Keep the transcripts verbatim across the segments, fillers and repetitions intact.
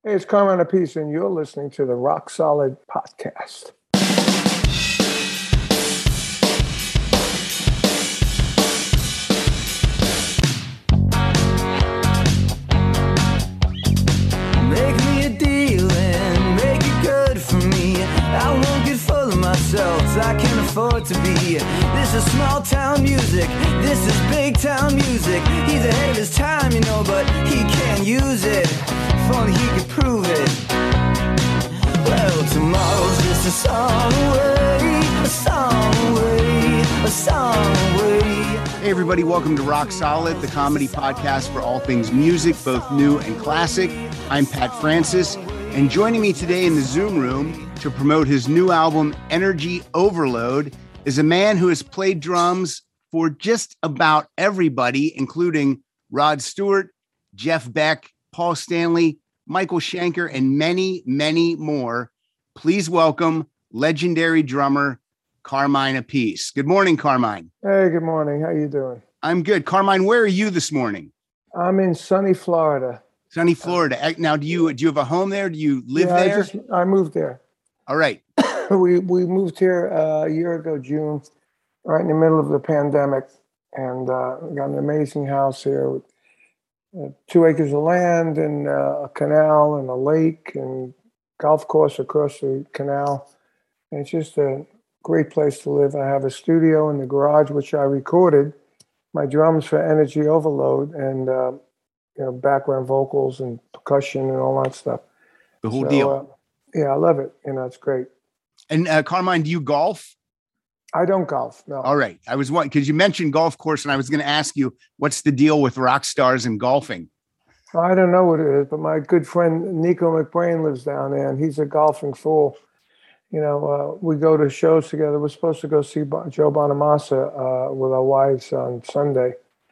Hey, it's Carmine Appice, and you're listening to the Rock Solid Podcast. Make me a deal and make it good for me. I won't get full of myself, I can't afford to be. This is small town music, this is big town music. He's ahead of his time, you know, but he can't use it. If only he could prove it. Well, tomorrow's just a song away, a song away, a song away. Hey everybody, welcome to Rock Solid, the comedy podcast for all things music, both new and classic. I'm Pat Francis, and joining me today in the Zoom room to promote his new album, Energy Overload, is a man who has played drums for just about everybody, including Rod Stewart, Jeff Beck, Paul Stanley, Michael Schenker, and many, many more. Please welcome legendary drummer Carmine Appice. Good morning, Carmine. Hey, good morning. How you doing? I'm good. Carmine, where are you this morning? I'm in sunny Florida. Sunny Florida. Now, do you do you have a home there? Do you live yeah, there? I, just, I moved there. All right. we we moved here uh, a year ago, June, right in the middle of the pandemic, and uh, got an amazing house here with uh, two acres of land and uh, a canal and a lake and golf course across the canal. And it's just a great place to live. I have a studio in the garage, which I recorded my drums for Energy Overload and uh, you know, background vocals and percussion and all that stuff. The whole so, deal. Uh, yeah, I love it. You know, it's great. And uh, Carmine, do you golf? I don't golf, no. All right. I was one because you mentioned golf course, and I was going to ask you, what's the deal with rock stars and golfing? I don't know what it is, but my good friend Nico McBrain lives down there, and he's a golfing fool. You know, uh, we go to shows together. We're supposed to go see Bo- Joe Bonamassa uh, with our wives on Sunday.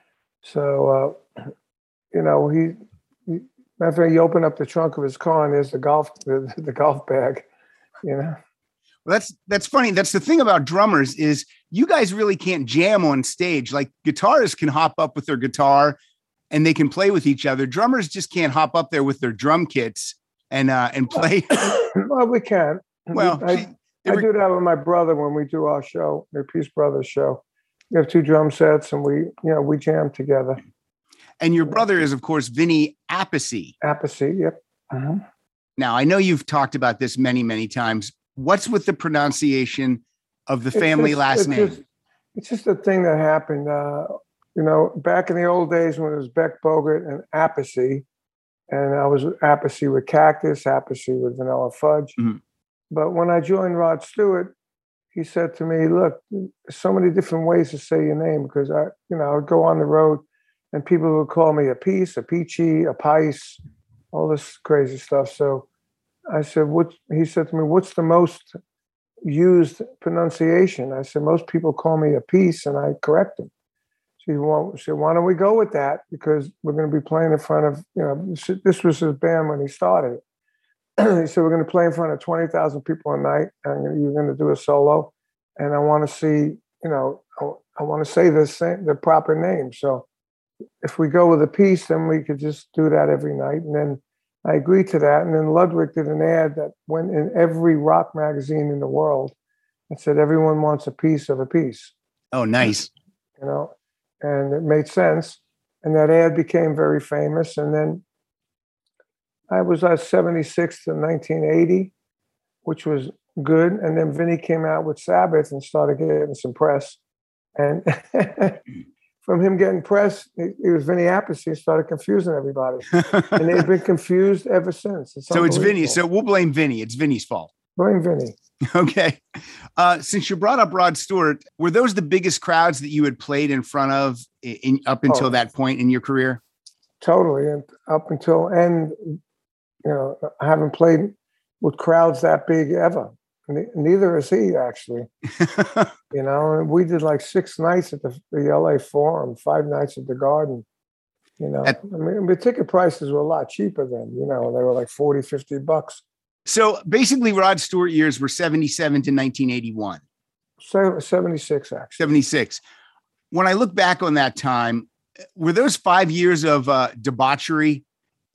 So, uh, you know, he, he after he opened up the trunk of his car, and there's the golf the, the golf bag. You know. Well, that's that's funny. That's the thing about drummers is you guys really can't jam on stage. Like guitarists can hop up with their guitar and they can play with each other. Drummers just can't hop up there with their drum kits and uh, and play. Well, we can. Well, I, she, I were, do that with my brother when we do our show, the Peace Brothers show. We have two drum sets, and we, you know, we jam together. And your brother is, of course, Vinny Appice. Appice, yep. Uh-huh. Now, I know you've talked about this many, many times. What's with the pronunciation of the family just, last it's name? Just, it's just a thing that happened. Uh, you know, back in the old days when it was Beck Bogert and Appice, and I was Appice with Cactus, Appice with Vanilla Fudge. Mm-hmm. But when I joined Rod Stewart, he said to me, "Look, there's so many different ways to say your name because I, you know, I would go on the road, and people would call me Appice, Appice, Appice, all this crazy stuff." So I said, "What?" He said to me, "What's the most used pronunciation?" I said, "Most people call me Appice," and I correct them. So he well, said, "Why don't we go with that? Because we're going to be playing in front of, you know, this was his band when he started." He said, "We're going to play in front of twenty thousand people a night, and you're going to do a solo. And I want to see, you know, I, I want to say the same, the proper name. So if we go with a piece, then we could just do that every night." And then I agreed to that. And then Ludwig did an ad that went in every rock magazine in the world and said, "Everyone wants a piece of a piece." Oh, nice. You know, and it made sense. And that ad became very famous. And then I was at seventy-six in nineteen eighty, which was good. And then Vinny came out with Sabbath and started getting some press. And from him getting press, it was Vinny Appice. He started confusing everybody. And they've been confused ever since. It's so it's Vinny. So we'll blame Vinny. It's Vinny's fault. Blame Vinny. Okay. Uh, since you brought up Rod Stewart, were those the biggest crowds that you had played in front of in, up until oh, that point in your career? Totally. And up until, and, you know, I haven't played with crowds that big ever. Neither is he, actually. You know, and we did like six nights at the, the L A Forum, five nights at the Garden. You know, at, I mean, the ticket prices were a lot cheaper then. You know, they were like forty, fifty bucks. So basically, Rod Stewart years were seventy-seven to nineteen eighty-one. So seventy-six, actually. seventy-six. When I look back on that time, were those five years of uh, debauchery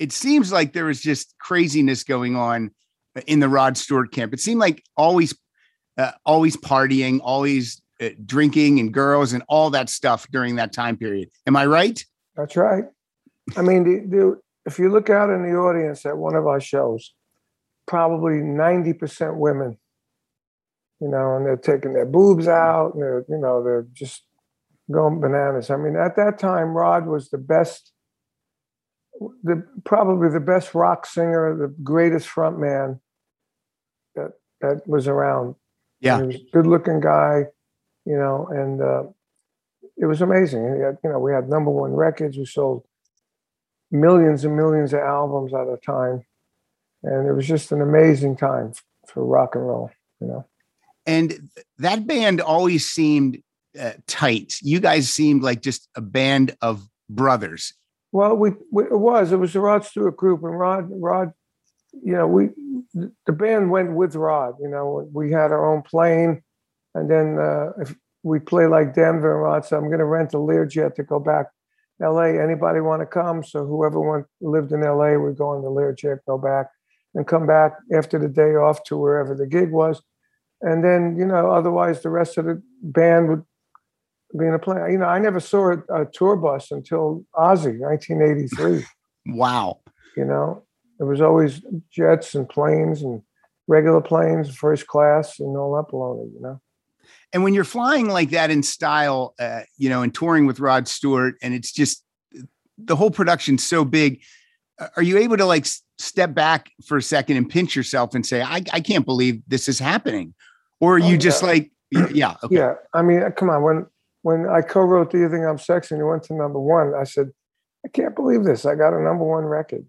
it seems like there was just craziness going on in the Rod Stewart camp. It seemed like always, uh, always partying, always uh, drinking and girls and all that stuff during that time period. Am I right? That's right. I mean, the, the, if you look out in the audience at one of our shows, probably ninety percent women, you know, and they're taking their boobs out and they're, you know, they're just going bananas. I mean, at that time, Rod was the best, the probably the best rock singer, the greatest front man that that was around. Yeah, and he was a good-looking guy, you know, and uh, it was amazing. And had, you know, we had number one records. We sold millions and millions of albums at a time, and it was just an amazing time for rock and roll, you know. And that band always seemed uh, tight. You guys seemed like just a band of brothers. Well, we, we it was it was the Rod Stewart group, and Rod Rod, you know, we the band went with Rod. You know, we had our own plane, and then uh, if we play like Denver, and Rod said, "I'm going to rent a Learjet to go back L A. Anybody want to come?" So whoever went lived in L A would go on the Learjet, go back, and come back after the day off to wherever the gig was. And then, you know, otherwise the rest of the band would be in a plane. You know, I never saw a, a tour bus until Ozzy, nineteen eighty-three. Wow. You know, it was always jets and planes and regular planes, first class and all that baloney, you know. And when you're flying like that in style, uh, you know, and touring with Rod Stewart, and it's just the whole production's so big, are you able to like step back for a second and pinch yourself and say, I, I can't believe this is happening? Or are you oh, just yeah. like, yeah. Okay. Yeah. I mean, come on. When, when I co-wrote Do You Think I'm Sexy and it went to number one, I said, I can't believe this. I got a number one record.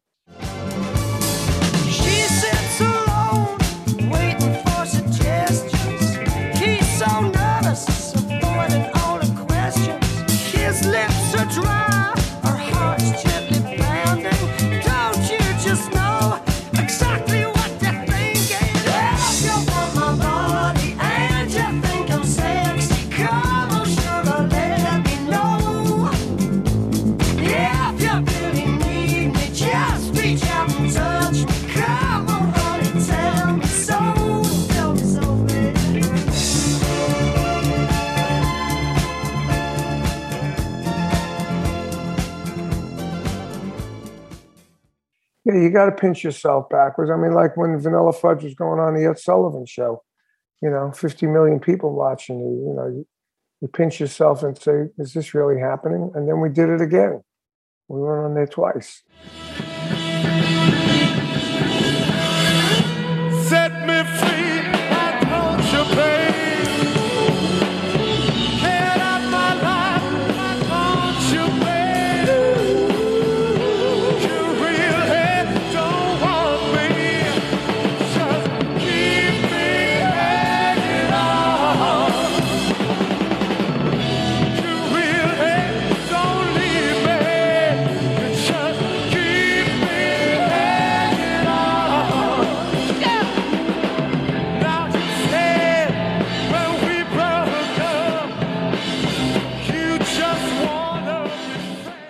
She sits alone, waiting for suggestions. He's so nervous, avoiding all the questions. His lips are dry, her heart's gently pounding. Don't you just know exactly what they're thinking? If you want my body and you think I'm sexy, come on, sugar, let me know. If you really need me, just reach out and touch me. Come on, honey, tell me so, tell me so, baby. Yeah, you got to pinch yourself backwards. I mean, like when Vanilla Fudge was going on the Ed Sullivan Show, you know, fifty million people watching you, you know, you, you pinch yourself and say, is this really happening? And then we did it again. We went on there twice. Set me free, I want your pain. Get out my life, I want you, baby. You really don't want me. Just keep me hanging on. You really don't leave me. Just keep me hanging on. Yeah. Now you said when we broke up, you just wanna be friends.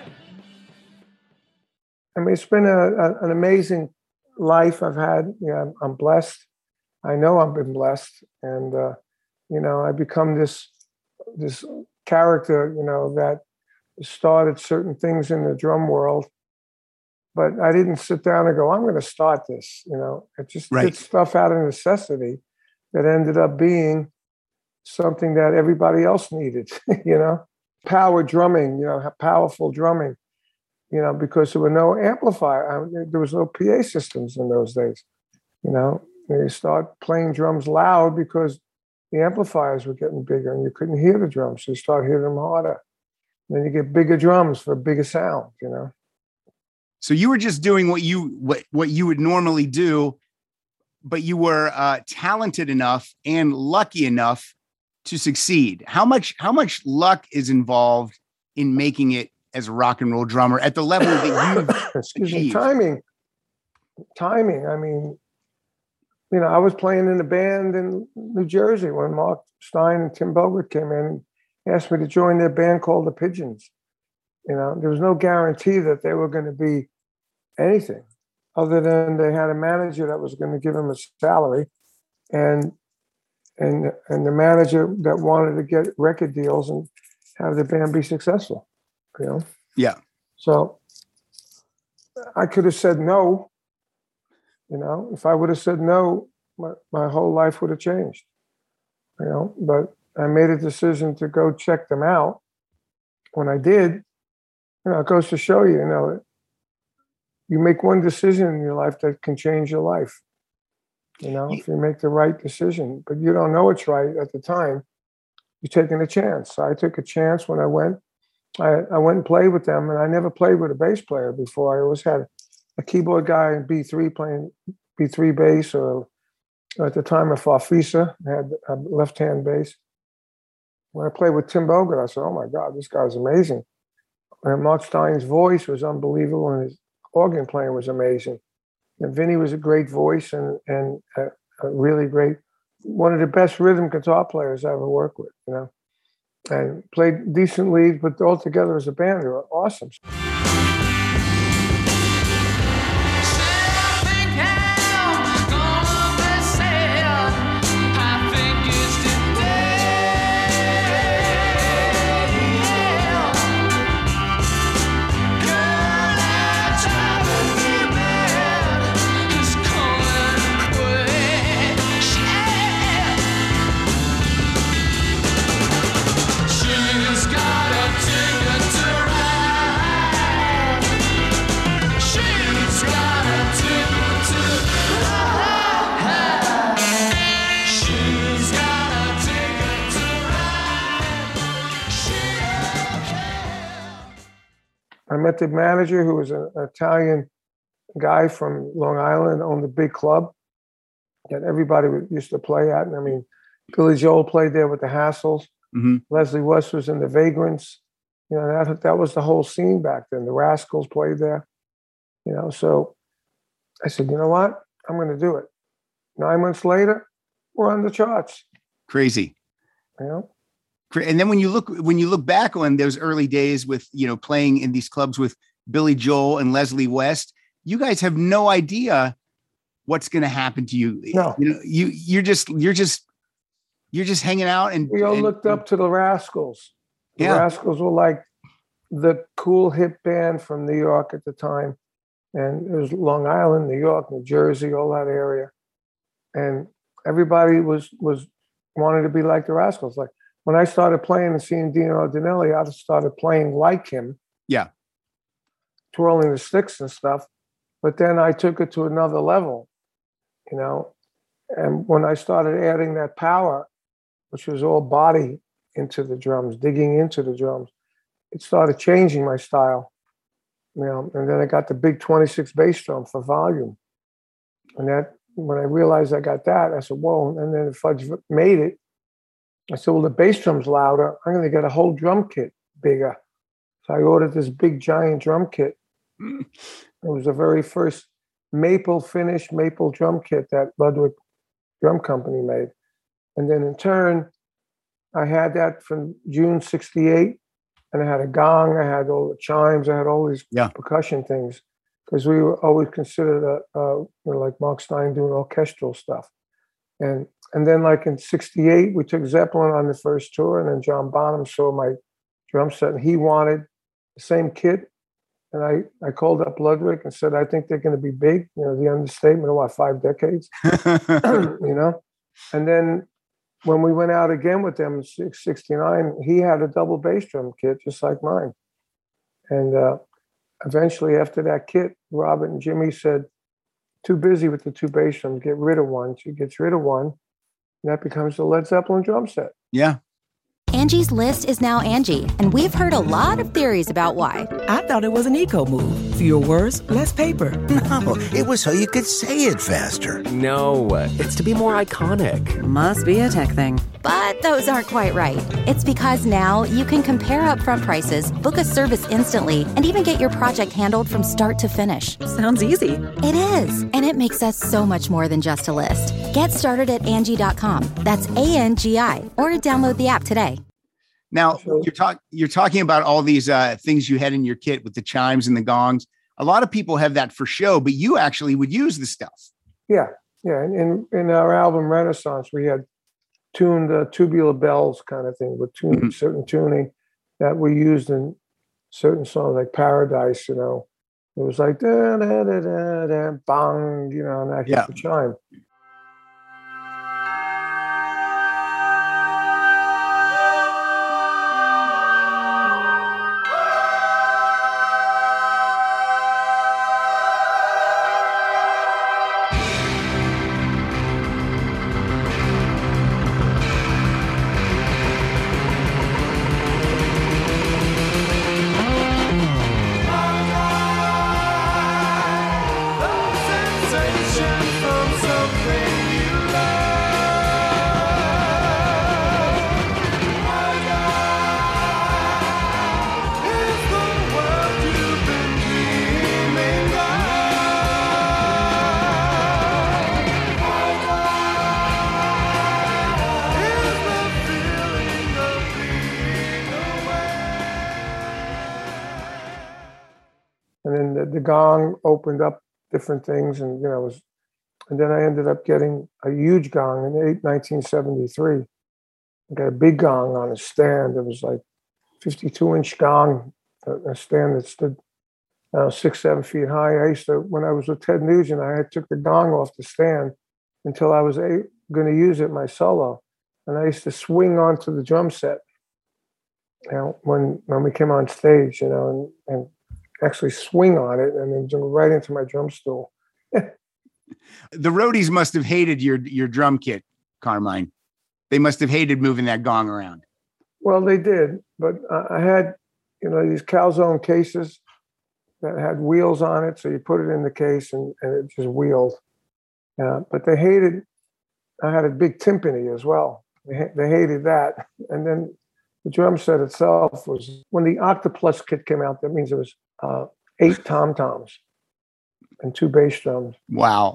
I mean, it's been a, a, an amazing life I've had. Yeah, I'm, I'm blessed. I know I've been blessed. And, uh, you know, I become this, this character, you know, that started certain things in the drum world. But I didn't sit down and go, I'm going to start this. You know, I just Right. did stuff out of necessity that ended up being something that everybody else needed, you know, power drumming, you know, powerful drumming, you know, because there were no amplifier. I mean, there was no P A systems in those days, you know. And you start playing drums loud because the amplifiers were getting bigger and you couldn't hear the drums. So you start hearing them harder. Then you get bigger drums for bigger sound, you know. So you were just doing what you what, what you would normally do, but you were uh, talented enough and lucky enough to succeed. How much how much luck is involved in making it as a rock and roll drummer at the level that you've Excuse me, achieved? timing. Timing. I mean, you know, I was playing in a band in New Jersey when Mark Stein and Tim Bogert came in and asked me to join their band called the Pigeons. You know, there was no guarantee that they were going to be anything other than they had a manager that was going to give him a salary, and and and the manager that wanted to get record deals and have the band be successful, you know? Yeah. So I could have said no, you know, if I would have said no, my, my whole life would have changed, you know, but I made a decision to go check them out. When I did, you know, it goes to show you, you know, you make one decision in your life that can change your life. You know, if you make the right decision, but you don't know it's right at the time, you're taking a chance. So I took a chance when I went. I, I went and played with them, and I never played with a bass player before. I always had a keyboard guy in B three playing B three bass, or, or at the time a Farfisa, I had a left-hand bass. When I played with Tim Bogert, I said, oh my God, this guy's amazing. And Mark Stein's voice was unbelievable, and his organ playing was amazing. And Vinny was a great voice and and a, a really great, one of the best rhythm guitar players I ever worked with, you know, and played decent leads, but all together as a band, they were awesome. I met the manager, who was an Italian guy from Long Island, owned a big club that everybody used to play at. And I mean, Billy Joel played there with the Hassles. Mm-hmm. Leslie West was in the Vagrants. You know, that that was the whole scene back then. The Rascals played there. You know, so I said, you know what? I'm going to do it. Nine months later, we're on the charts. Crazy. You know? And then when you look when you look back on those early days with, you know, playing in these clubs with Billy Joel and Leslie West, you guys have no idea what's going to happen to you. No. You know, you you're just you're just you're just hanging out, and we all and, looked up to the Rascals. The yeah. Rascals were like the cool hip band from New York at the time, and it was Long Island, New York, New Jersey, all that area, and everybody was was wanted to be like the Rascals. Like, when I started playing and seeing Dino Danelli, I started playing like him. Yeah. Twirling the sticks and stuff. But then I took it to another level, you know. And when I started adding that power, which was all body into the drums, digging into the drums, it started changing my style. You know, and then I got the big twenty-six bass drum for volume. And that, when I realized I got that, I said, whoa. And then Fudge made it. I said, well, the bass drum's louder. I'm going to get a whole drum kit bigger. So I ordered this big giant drum kit. It was the very first maple finished maple drum kit that Ludwig Drum Company made. And then in turn, I had that from June sixty-eight. And I had a gong. I had all the chimes. I had all these yeah. percussion things. Because we were always considered, a, a, you know, like Mark Stein doing orchestral stuff. And And then, like in sixty-eight, we took Zeppelin on the first tour, and then John Bonham saw my drum set, and he wanted the same kit. And I, I called up Ludwig and said, I think they're going to be big. You know, the understatement of what, five decades, you know? And then when we went out again with them in sixty-nine, he had a double bass drum kit, just like mine. And uh, eventually, after that kit, Robert and Jimmy said, too busy with the two bass drums, get rid of one. She gets rid of one. And that becomes the Led Zeppelin drum set. Yeah. Angie's List is now Angie, and we've heard a lot of theories about why. I thought it was an eco move. Fewer words, less paper. No, it was so you could say it faster. No, it's to be more iconic. Must be a tech thing. But those aren't quite right. It's because now you can compare upfront prices, book a service instantly, and even get your project handled from start to finish. Sounds easy. It is, and it makes us so much more than just a list. Get started at Angie dot com. That's A N G I, or download the app today. Now, you're, talk, you're talking about all these uh, things you had in your kit with the chimes and the gongs. A lot of people have that for show, but you actually would use the stuff. Yeah, yeah. In in, in our album Renaissance, we had tuned uh, tubular bells kind of thing with tune, mm-hmm. certain tuning that we used in certain songs like Paradise. You know, it was like da da da da da bang, you know, and that hit yeah. the chime. And then the, the gong opened up different things, and you know, it was, and then I ended up getting a huge gong in nineteen seventy-three. I got a big gong on a stand. It was like fifty-two inch gong, a stand that stood uh, six, seven feet high. I used to, when I was with Ted Nugent, I had took the gong off the stand until I was going to use it in my solo, and I used to swing onto the drum set. You know, when when we came on stage, you know, and. and actually swing on it and then jump right into my drum stool. The roadies must have hated your your drum kit, Carmine. They must have hated moving that gong around. Well, they did, but uh, I had, you know, these calzone cases that had wheels on it, so you put it in the case and, and it just wheeled. Uh, but they hated, I had a big timpani as well. They, they hated that. And then the drum set itself was, when the Octoplus kit came out, that means it was Uh, eight tom-toms and two bass drums. Wow.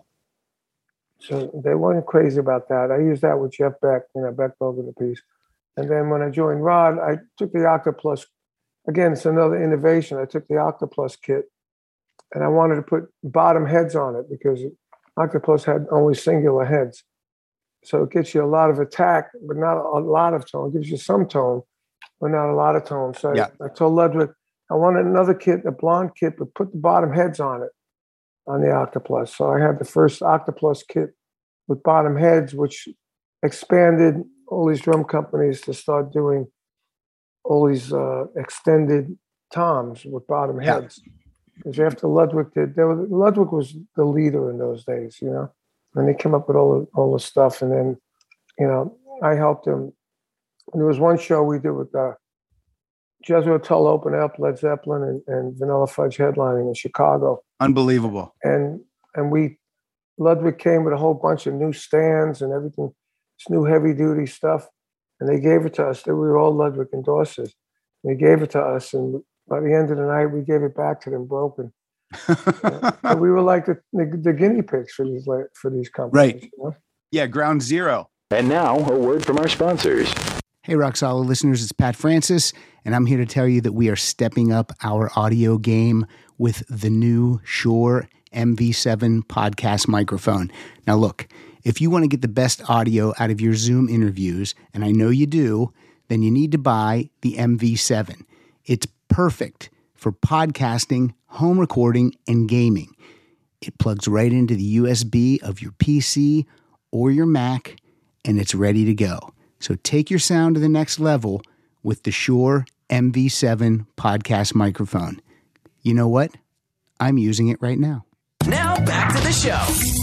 So they weren't crazy about that. I used that with Jeff Beck, you know, Beck Bogert piece. And then when I joined Rod, I took the Octoplus. Again, it's another innovation. I took the Octoplus kit and I wanted to put bottom heads on it because Octoplus had only singular heads. So it gets you a lot of attack, but not a lot of tone. It gives you some tone, but not a lot of tone. So yeah. I, I told Ludwig, I wanted another kit, a blonde kit, but put the bottom heads on it, on the Octoplus. So I had the first Octoplus kit with bottom heads, which expanded all these drum companies to start doing all these uh, extended toms with bottom heads. Because yeah. after Ludwig did, there was, Ludwig was the leader in those days, you know, and they came up with all the, all the stuff. And then, you know, I helped him. And there was one show we did with uh, Jethro Tull opened up, Led Zeppelin and, and Vanilla Fudge headlining in Chicago. Unbelievable. And and we, Ludwig came with a whole bunch of new stands and everything, this new heavy duty stuff. And they gave it to us. They were all Ludwig endorsers. They gave it to us. And by the end of the night, we gave it back to them broken. uh, so we were like the, the, the guinea pigs for these, for these companies. Right. You know? Yeah, ground zero. And now a word from our sponsors. Hey, Rock Solid listeners, it's Pat Francis, and I'm here to tell you that we are stepping up our audio game with the new Shure M V seven podcast microphone. Now, look, if you want to get the best audio out of your Zoom interviews, and I know you do, then you need to buy the M V seven. It's perfect for podcasting, home recording, and gaming. It plugs right into the U S B of your P C or your Mac, and it's ready to go. So take your sound to the next level with the Shure M V seven podcast microphone. You know what? I'm using it right now. Now back to the show.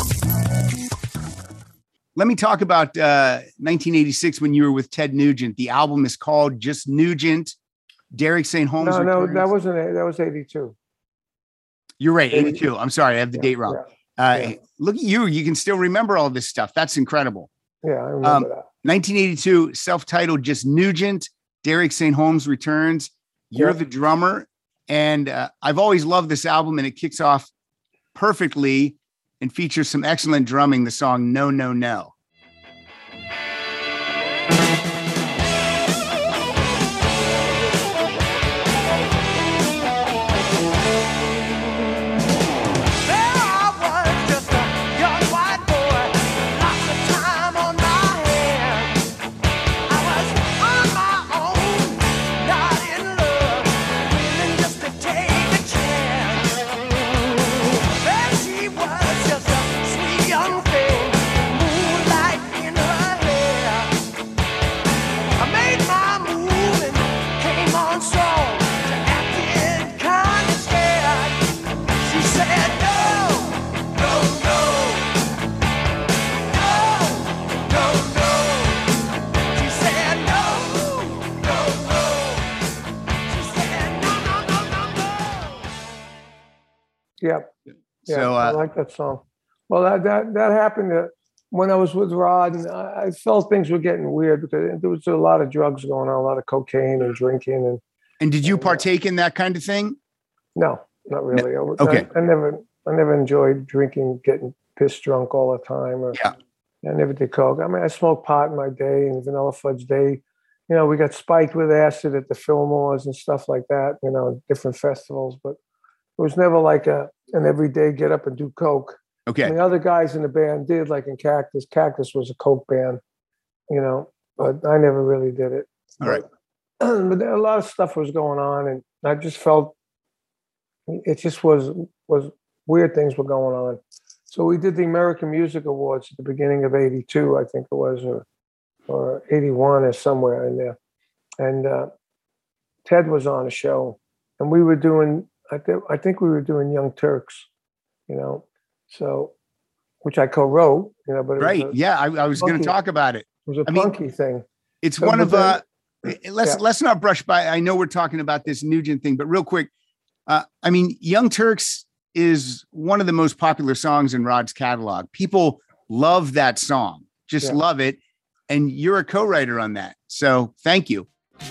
Let me talk about uh, nineteen eighty-six when you were with Ted Nugent. The album is called Just Nugent. Derek Saint Holmes. No, no, returns. that wasn't it. That was eighty-two. You're right, eighty-two. I'm sorry, I have the yeah, date wrong. Yeah, uh, yeah. Look at you. You can still remember all this stuff. That's incredible. Yeah, I remember um, that. nineteen eighty-two, self-titled Just Nugent. Derek Saint Holmes returns. You're yeah. the drummer. And uh, I've always loved this album, and it kicks off perfectly and features some excellent drumming, the song No, No, No. Yeah, So uh, I like that song. Well, that that that happened uh, when I was with Rod, and I, I felt things were getting weird because there was a lot of drugs going on, a lot of cocaine and drinking. And and did you and, uh, partake in that kind of thing? No, not really. No. I, Okay. I, I never, I never enjoyed drinking, getting pissed drunk all the time. Or, Yeah. I never did coke. I mean, I smoked pot in my day and Vanilla Fudge Day. You know, we got spiked with acid at the Fillmores and stuff like that. You know, different festivals, but it was never like a an everyday get up and do coke. Okay. I mean, other guys in the band did, like in Cactus. Cactus was a coke band, you know, but I never really did it. All right. But, but a lot of stuff was going on, and I just felt it just was was weird things were going on. So we did the American Music Awards at the beginning of eighty-two, I think it was, or or eighty-one or somewhere in there. And uh, Ted was on a show, and we were doing, I, th- I think we were doing Young Turks, you know, so, which I co-wrote, you know, but it Right. was a, yeah. I, I was going to talk about it. It was a I mean, punky thing. It's So, one but of, uh, then- let's, yeah. let's not brush by. I know we're talking about this Nugent thing, but real quick, uh, I mean, Young Turks is one of the most popular songs in Rod's catalog. People love that song, just Yeah. love it. And you're a co-writer on that. So thank you.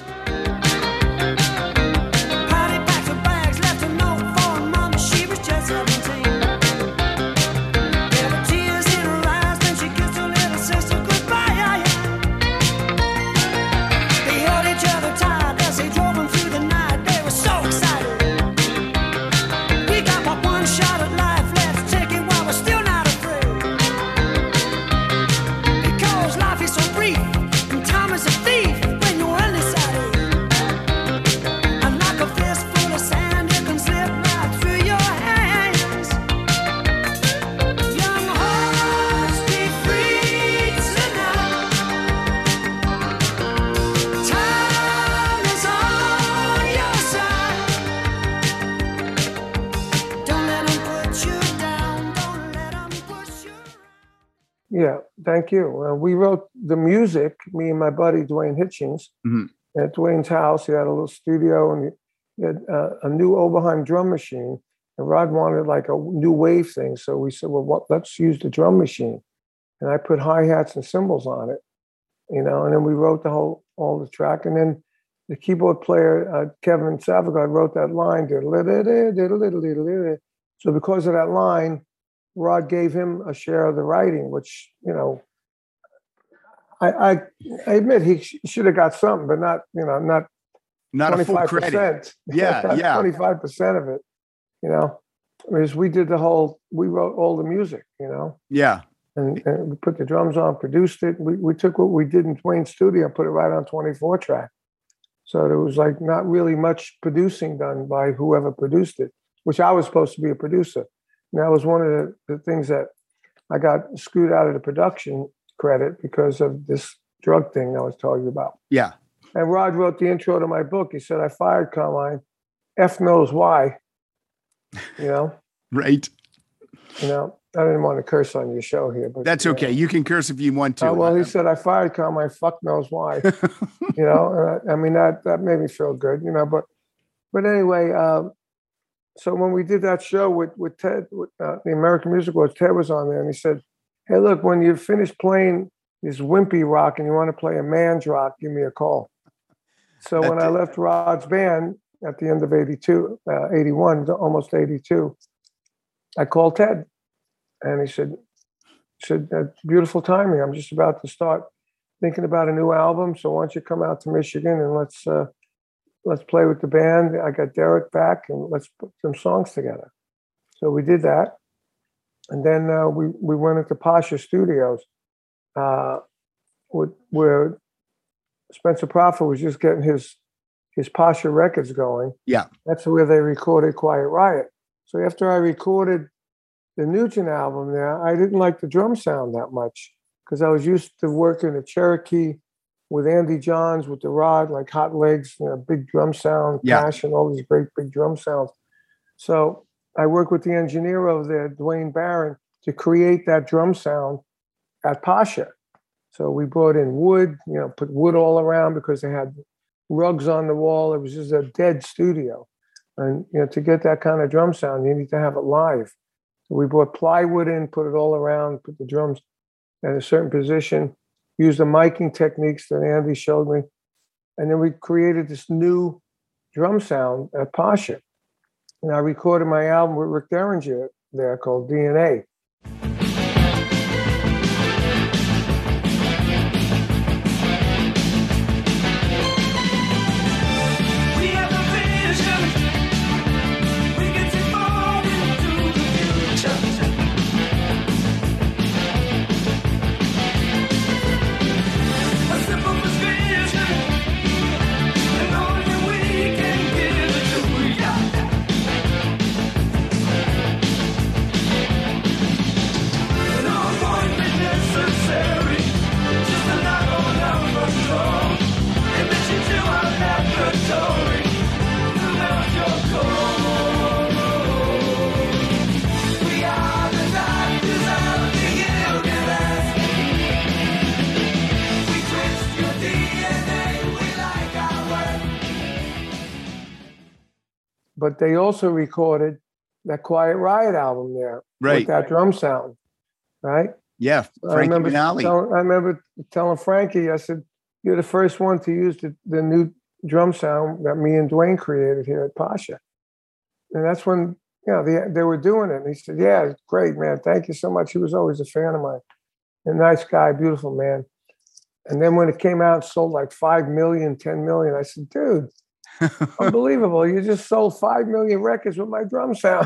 Yeah, thank you. Uh, we wrote the music, me and my buddy Dwayne Hitchings, Mhm. at Dwayne's house. He had a little studio, and he, he had uh, a new Oberheim drum machine. And Rod wanted like a new wave thing, so we said, "Well, what, let's use the drum machine." And I put hi hats and cymbals on it, you know. And then we wrote the whole all the track. And then the keyboard player uh, Kevin Savagard wrote that line. So because of that line, Rod gave him a share of the writing, which, you know, I, I, I admit he sh- should have got something, but not, you know, not Not a full credit. Yeah, yeah. twenty-five percent of it, you know, because we did the whole, we wrote all the music, you know, Yeah. and, and we put the drums on, produced it. We, we took what we did in Dwayne's studio, put it right on twenty-four track. So there was like not really much producing done by whoever produced it, which I was supposed to be a producer. And that was one of the, the things that I got screwed out of the production credit because of this drug thing I was telling you about. Yeah. And Rod wrote the intro to my book. He said, "I fired Carmine. F knows why." You know? Right. You know, I didn't want to curse on your show here, but That's you okay. know. You can curse if you want to. Uh, well, he said, "I fired Carmine. Fuck knows why." You know, and I, I mean, that that made me feel good, you know, but but anyway, um, so when we did that show with with Ted, with, uh, the American Music Awards, Ted was on there, and he said, "Hey, look, when you finish playing this wimpy rock and you want to play a man's rock, give me a call." So when I left Rod's band at the end of eighty-two, uh, eighty-one, almost eighty-two, I called Ted, and he said, he said, "That's beautiful timing. I'm just about to start thinking about a new album, so why don't you come out to Michigan and let's uh, let's play with the band. I got Derek back, and let's put some songs together." So we did that, and then uh, we we went into Pasha Studios, uh, with, where Spencer Prophet was just getting his his Pasha records going. Yeah. That's where they recorded Quiet Riot. So after I recorded the Nugent album there, I didn't like the drum sound that much because I was used to working at Cherokee with Andy Johns with the Rod, like Hot Legs, you know, big drum sound, Yeah. Passion, all these great big drum sounds. So I worked with the engineer over there, Dwayne Barron, to create that drum sound at Pasha. So we brought in wood, you know, put wood all around because they had rugs on the wall. It was just a dead studio. And, you know, to get that kind of drum sound, you need to have it live. So we brought plywood in, put it all around, put the drums at a certain position, used the miking techniques that Andy showed me. And then we created this new drum sound at Pasha. And I recorded my album with Rick Derringer there called D N A. But they also recorded that Quiet Riot album there, right? With that drum sound, right? Yeah, I remember, telling, I remember telling Frankie, I said, "You're the first one to use the, the new drum sound that me and Dwayne created here at Pasha." And that's when, you know, they, they were doing it. And he said, "Yeah, it's great, man. Thank you so much." He was always a fan of mine. A nice guy, beautiful man. And then when it came out and sold like five million, ten million, I said, "Dude, unbelievable. You just sold five million records with my drum sound."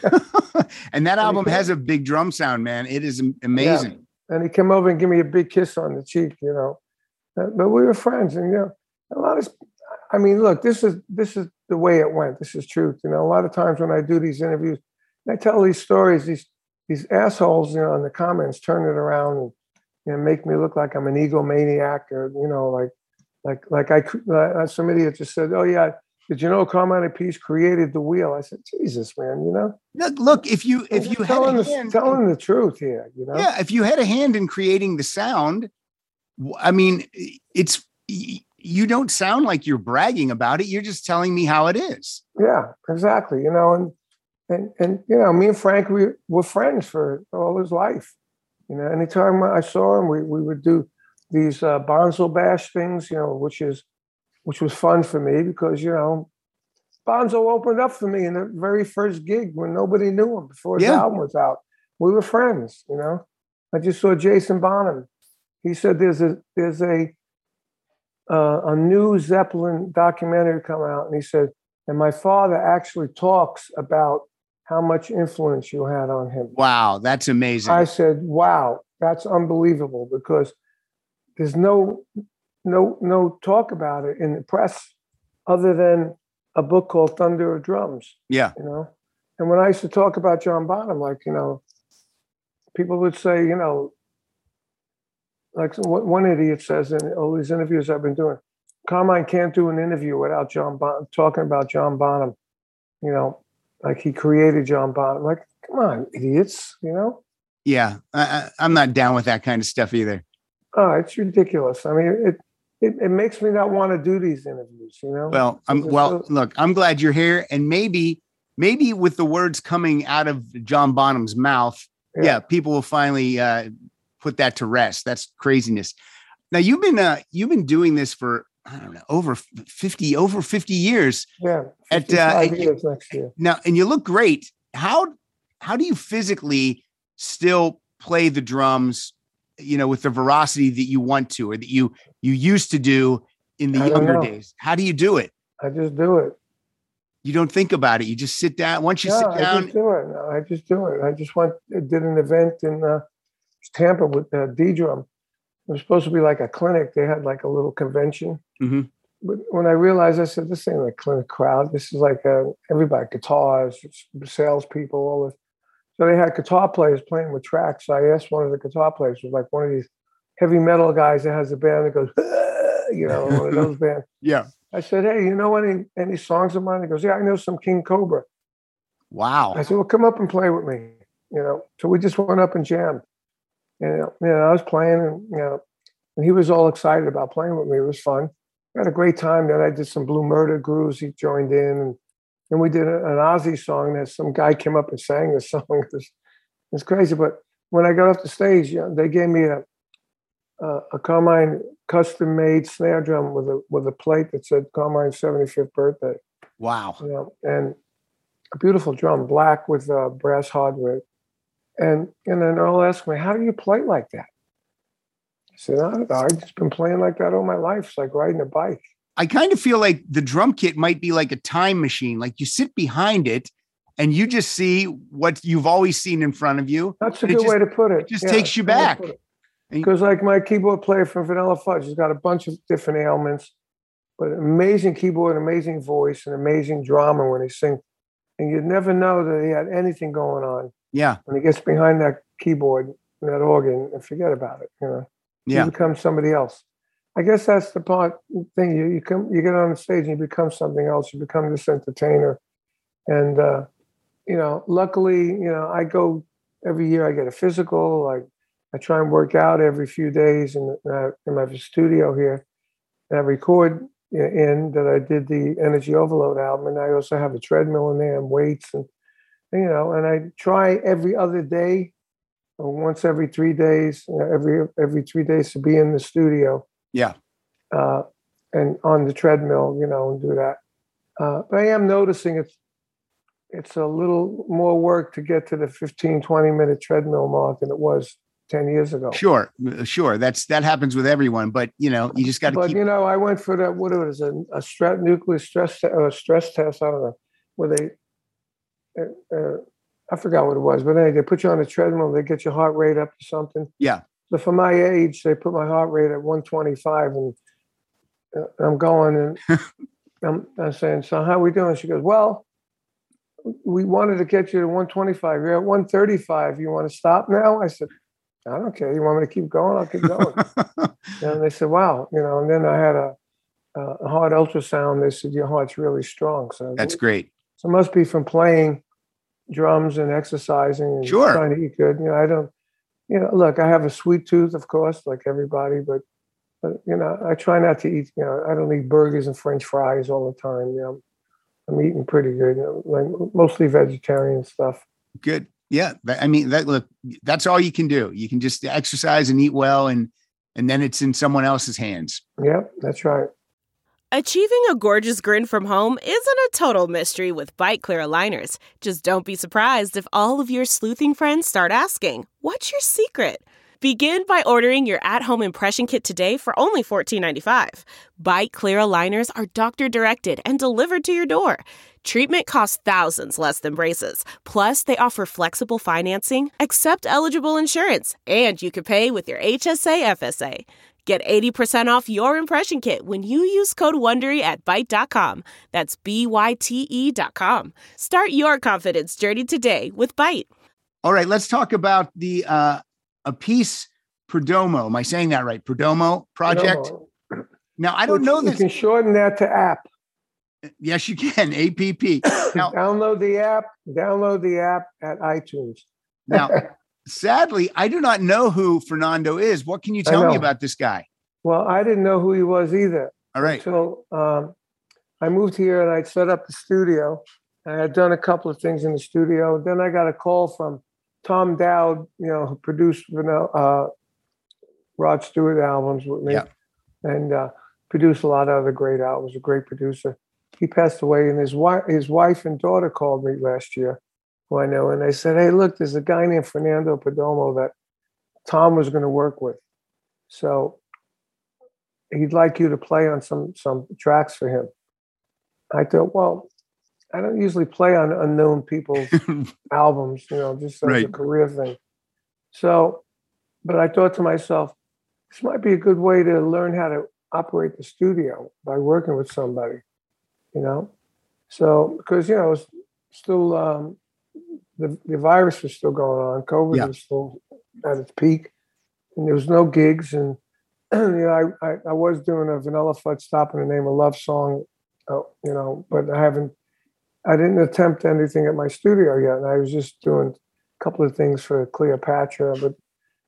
And that album has a big drum sound, man. It is amazing. Yeah. And he came over and gave me a big kiss on the cheek, you know. But we were friends. And, you know, a lot of, I mean, look, this is, this is the way it went. This is truth. You know, a lot of times when I do these interviews, I tell these stories, these, these assholes, you know, in the comments turn it around and, you know, make me look like I'm an egomaniac or, you know, like, Like, like I, uh, some idiot just said, "Oh yeah, did you know Carmine Appice created the wheel?" I said, "Jesus, man, you know." Look, look if you if you had a hand, telling the truth here, you know. Yeah, if you had a hand in creating the sound, I mean, it's you don't sound like you're bragging about it. You're just telling me how it is. Yeah, exactly. You know, and and and you know, me and Frank, we were friends for all his life. You know, anytime I saw him, we we would do these uh, Bonzo Bash things, you know, which is, which was fun for me because, you know, Bonzo opened up for me in the very first gig when nobody knew him before his yeah. album was out. We were friends, you know. I just saw Jason Bonham. He said there's a there's a uh, a new Zeppelin documentary come out, and he said, and my father actually talks about how much influence you had on him. Wow, that's amazing. I said, wow, that's unbelievable because there's no, no, no talk about it in the press other than a book called Thunder of Drums. Yeah. You know, and when I used to talk about John Bonham, like, you know, people would say, you know, like one idiot says in all these interviews I've been doing, Carmine can't do an interview without John Bonham talking about John Bonham. You know, like he created John Bonham. Like, come on, idiots, you know? Yeah, I, I'm not down with that kind of stuff either. Oh, it's ridiculous. I mean, it it, it makes me not want to do these interviews, you know? Well, I'm well, look, I'm glad you're here. And maybe, maybe with the words coming out of John Bonham's mouth, yeah, yeah people will finally uh, put that to rest. That's craziness. Now you've been uh, you've been doing this for, I don't know, over fifty, over fifty years. Yeah. At uh, years next year. Now, and you look great. How, how do you physically still play the drums, you know, with the veracity that you want to, or that you, you used to do in the younger days? How do you do it? I just do it. You don't think about it. You just sit down. Once you no, sit down. I just do it. No, I just do it. I just went, did an event in uh, Tampa with uh, D-Drum. It was supposed to be like a clinic. They had like a little convention. Mm-hmm. But when I realized, I said, this ain't a clinic crowd. This is like a, everybody, guitars, salespeople, all this. So they had guitar players playing with tracks. So I asked one of the guitar players, was like one of these heavy metal guys that has a band that goes, ah, you know, one of those bands. Yeah. I said, hey, you know any any songs of mine? He goes, yeah, I know some King Cobra. Wow. I said, well, come up and play with me. You know, so we just went up and jammed. And, you know, I was playing, and, you know, and he was all excited about playing with me. It was fun. I had a great time. Then I did some Blue Murder grooves. He joined in, and then we did an Ozzy song that some guy came up and sang the song. It was, It's crazy. But when I got off the stage, you know, they gave me a, a a Carmine custom made snare drum with a with a plate that said Carmine's seventy-fifth birthday. Wow. You know, and a beautiful drum, black with uh, brass hardware. And and then Earl asked me, "How do you play like that?" I said, "I don't know. I've just been playing like that all my life. It's like riding a bike." I kind of feel like the drum kit might be like a time machine. Like you sit behind it and you just see what you've always seen in front of you. That's a good just, way to put it. It just yeah, takes you back. Because like my keyboard player from Vanilla Fudge, he's got a bunch of different ailments, but an amazing keyboard, amazing voice, and amazing drama when he sings. And you'd never know that he had anything going on. Yeah. When he gets behind that keyboard and that organ, and forget about it. You know, yeah. You become somebody else. I guess that's the part thing. You you come, you get on the stage and you become something else. You become this entertainer, and uh, you know, luckily, you know, I go every year. I get a physical. Like I try and work out every few days in uh, in my studio here, and I record in that I did the Energy Overload album, and I also have a treadmill in there and weights, and you know, and I try every other day, or once every three days, you know, every every three days to be in the studio. Yeah. Uh, and on the treadmill, you know, and do that. Uh, but I am noticing it's it's a little more work to get to the fifteen, twenty minute treadmill mark than it was ten years ago. Sure. Sure. That's, that happens with everyone, but you know, you just got to But, keep. you know, I went for that, what it was, a, a stress, nuclear stress, te- uh, stress test. I don't know, where they, uh, uh, I forgot what it was, but anyway, they put you on a treadmill, they get your heart rate up to something. Yeah. So for my age, they put my heart rate at one twenty-five, and uh, I'm going and I'm, I'm saying, "So how are we doing?" She goes, "Well, we wanted to get you to one twenty-five. You're at one thirty-five. You want to stop now?" I said, "I don't care. You want me to keep going? I'll keep going." And they said, "Wow." You know, and then I had a, a heart ultrasound. They said, "Your heart's really strong." So that's great. So it must be from playing drums and exercising and sure. trying to eat good. You know, I don't, you know, look, I have a sweet tooth, of course, like everybody, but, but, you know, I try not to eat, you know, I don't eat burgers and French fries all the time. You know, I'm eating pretty good, you know, like mostly vegetarian stuff. Good. Yeah. I mean, that look, that's all you can do. You can just exercise and eat well, and, and then it's in someone else's hands. Yep, that's right. Achieving a gorgeous grin from home isn't a total mystery with Byte Clear aligners. Just don't be surprised if all of your sleuthing friends start asking, "What's your secret?" Begin by ordering your at-home impression kit today for only fourteen ninety-five. Byte Clear aligners are doctor-directed and delivered to your door. Treatment costs thousands less than braces. Plus, they offer flexible financing, accept eligible insurance, and you can pay with your H S A F S A. Get eighty percent off your impression kit when you use code WONDERY at byte dot com. That's B Y T E dot com. Start your confidence journey today with Byte. All right, let's talk about the uh, Appice Perdomo. Am I saying that right? Perdomo project? Perdomo. Now, I don't know this. You can shorten that to app. Yes, you can. A P P. Now, download the app. Download the app at iTunes. Now, sadly, I do not know who Fernando is. What can you tell me about this guy? Well, I didn't know who he was either. All right. So um, I moved here and I set up the studio. I had done a couple of things in the studio. Then I got a call from Tom Dowd, you know, who produced uh, Rod Stewart albums with me, yeah. and uh, produced a lot of other great albums. A great producer. He passed away, and his wife, his wife and daughter called me last year, who I know, and they said, "Hey, look, there's a guy named Fernando Perdomo that Tom was going to work with, so he'd like you to play on some some tracks for him." I thought, well, I don't usually play on unknown people's albums, you know, just as right. a career thing. So, but I thought to myself, this might be a good way to learn how to operate the studio by working with somebody, you know? So, because, you know, it's still, um, the, the virus was still going on. COVID yeah. was still at its peak, and there was no gigs. And, you know, I, I, I was doing a Vanilla Fudge Stop in the Name of Love song, uh, you know, but I haven't, I didn't attempt anything at my studio yet. And I was just doing a couple of things for Cleopatra. But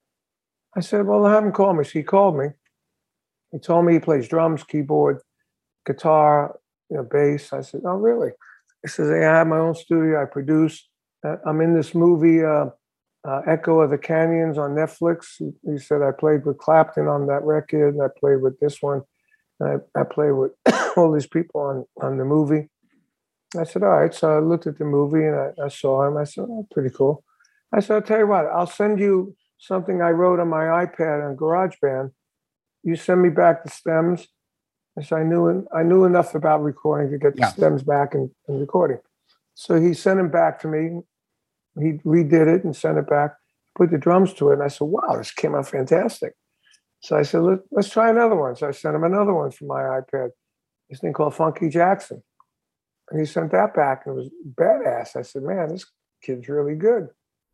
I said, well, have him call me. So he called me. He told me he plays drums, keyboard, guitar, you know, bass. I said, oh, really? He says, hey, I have my own studio. I produce. Uh, I'm in this movie, uh, uh, Echo of the Canyons on Netflix. He, he said I played with Clapton on that record, and I played with this one. And I, I played with all these people on, on the movie. I said, all right. So I looked at the movie and I, I saw him. I said, oh, pretty cool. I said, I'll tell you what, I'll send you something I wrote on my iPad on GarageBand. You send me back the stems. I said, I knew, I knew enough about recording to get the yeah. stems back and, and recording. So he sent them back to me. He redid it and sent it back, put the drums to it. And I said, wow, this came out fantastic. So I said, Let, let's try another one. So I sent him another one from my iPad, this thing called Funky Jackson. And he sent that back and it was badass. I said, man, this kid's really good.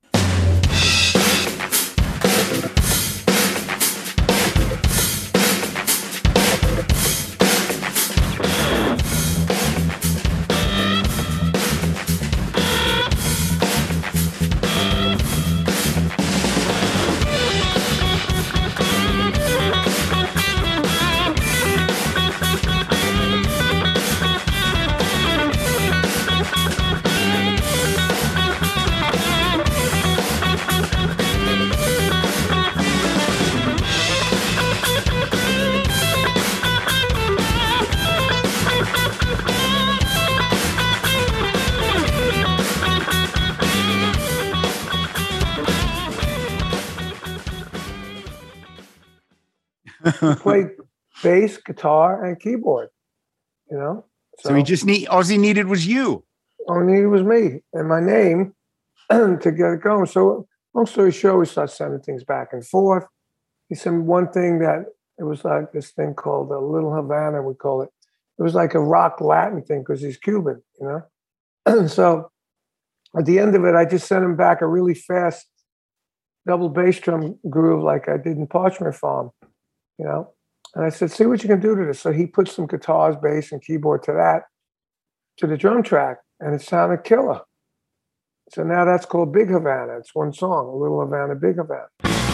He played bass, guitar, and keyboard, you know? So, so he just need, all he needed was you. All he needed was me and my name to get it going. So long story short, we started sending things back and forth. He sent one thing that, it was like this thing called a Little Havana, we call it. It was like a rock Latin thing because he's Cuban, you know? So at the end of it, I just sent him back a really fast double bass drum groove like I did in Parchment Farm. You know, and I said, see what you can do to this. So he put some guitars, bass, and keyboard to that, to the drum track, and it sounded killer. So now that's called Big Havana. It's one song, A Little Havana, Big Havana.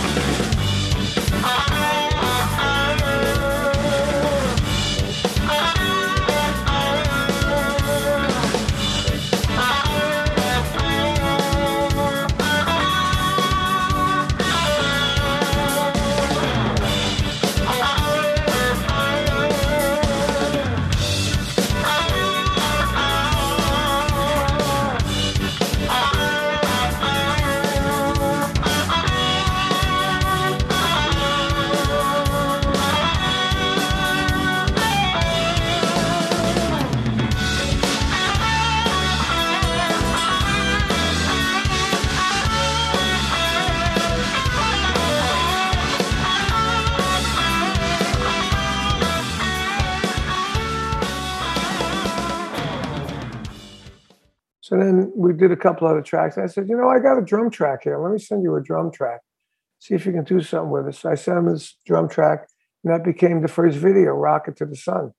So then we did a couple other tracks. I said, you know, I got a drum track here. Let me send you a drum track. See if you can do something with it. So I sent him this drum track, and that became the first video, Rocket to the Sun.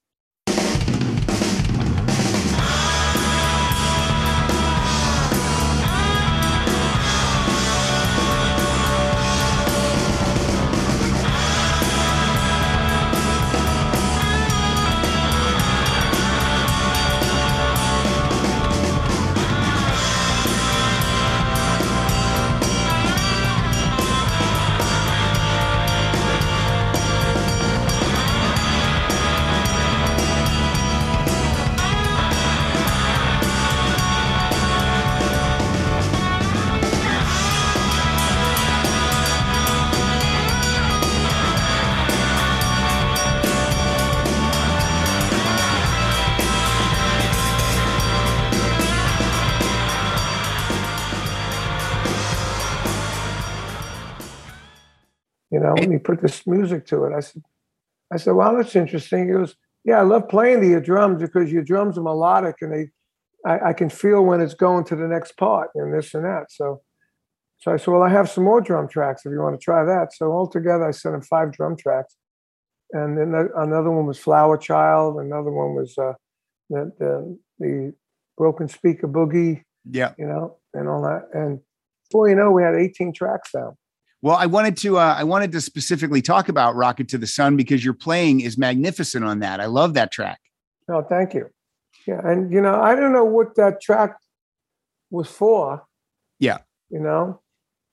You know, and he put this music to it. I said, I said, well, that's interesting. He goes, yeah, I love playing to your drums because your drums are melodic and they, I, I can feel when it's going to the next part and this and that. So, so I said, well, I have some more drum tracks if you want to try that. So altogether, I sent him five drum tracks. And then the, another one was Flower Child. Another one was uh, the, the, the Broken Speaker Boogie. Yeah. You know, and all that. And before you know, we had eighteen tracks down. Well, I wanted to uh, I wanted to specifically talk about Rocket to the Sun because your playing is magnificent on that. I love that track. Oh, thank you. Yeah, and you know, I don't know what that track was for. Yeah. You know,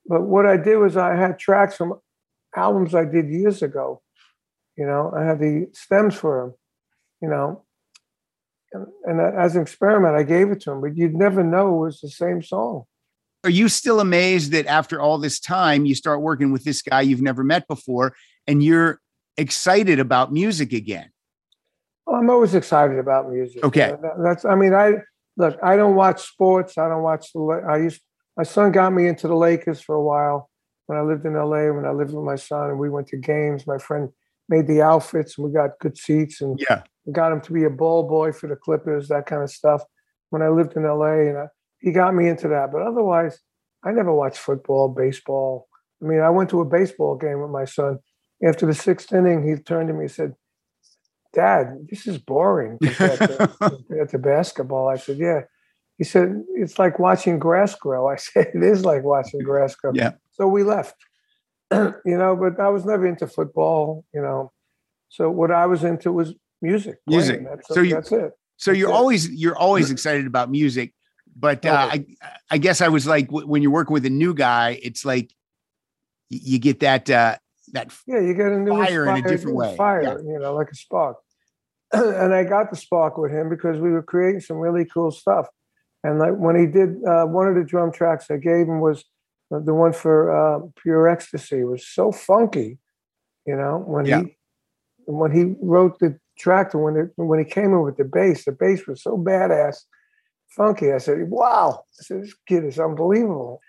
but what I did was I had tracks from albums I did years ago. You know, I had the stems for them, you know, and, and as an experiment, I gave it to him, but you'd never know it was the same song. Are you still amazed that after all this time, you start working with this guy you've never met before and you're excited about music again? Well, I'm always excited about music. Okay. Uh, that's, I mean, I, look, I don't watch sports. I don't watch the, I used, my son got me into the Lakers for a while when I lived in L A, when I lived with my son and we went to games. My friend made the outfits and we got good seats and yeah, got him to be a ball boy for the Clippers, that kind of stuff. When I lived in L A, and I, he got me into that. But otherwise, I never watched football, baseball. I mean, I went to a baseball game with my son. After the sixth inning, he turned to me and said, "Dad, this is boring compared to, compared to basketball." I said, "Yeah." He said, "It's like watching grass grow." I said, "It is like watching grass grow." Yeah. So we left. You know, but I was never into football, you know. So what I was into was music. Music. That's, so you, that's it. So that's you're it. always you're always excited about music, but uh, I I guess I was like w- when you're working with a new guy, it's like y- you get that uh, that yeah, you get a new fire inspired, in a different way, fire, yeah. you know, like a spark. And I got the spark with him because we were creating some really cool stuff. And like when he did uh, one of the drum tracks I gave him was the one for uh, Pure Ecstasy. It was so funky, you know, when yeah. he when he wrote the track to when it, when he came in with the bass, the bass was so badass, funky. I said, "Wow!" I said, "This kid is unbelievable."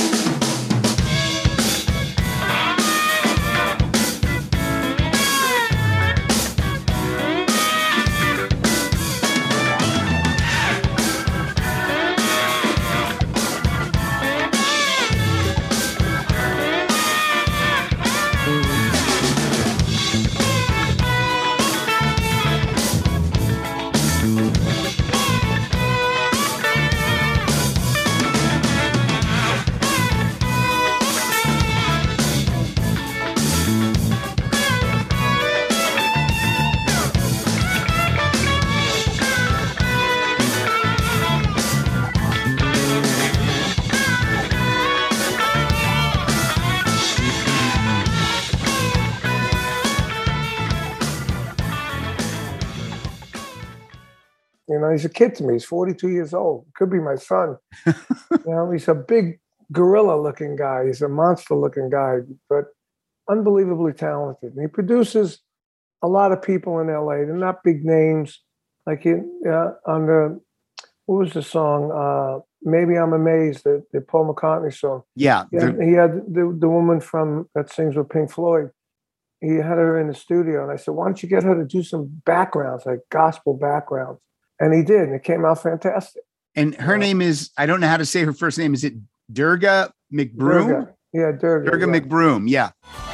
You know, he's a kid to me. He's forty-two years old. Could be my son. You know, he's a big gorilla-looking guy. He's a monster-looking guy, but unbelievably talented. And he produces a lot of people in L A. They're not big names. Like in, uh, on the, what was the song? Uh, Maybe I'm Amazed, the, the Paul McCartney song. Yeah. He had, he had the, the woman from that sings with Pink Floyd. He had her in the studio, and I said, "Why don't you get her to do some backgrounds, like gospel backgrounds?" And he did, and it came out fantastic. And her yeah. name is, I don't know how to say her first name. Is it Durga McBroom? Durga. Yeah, Durga. Durga yeah. McBroom, yeah.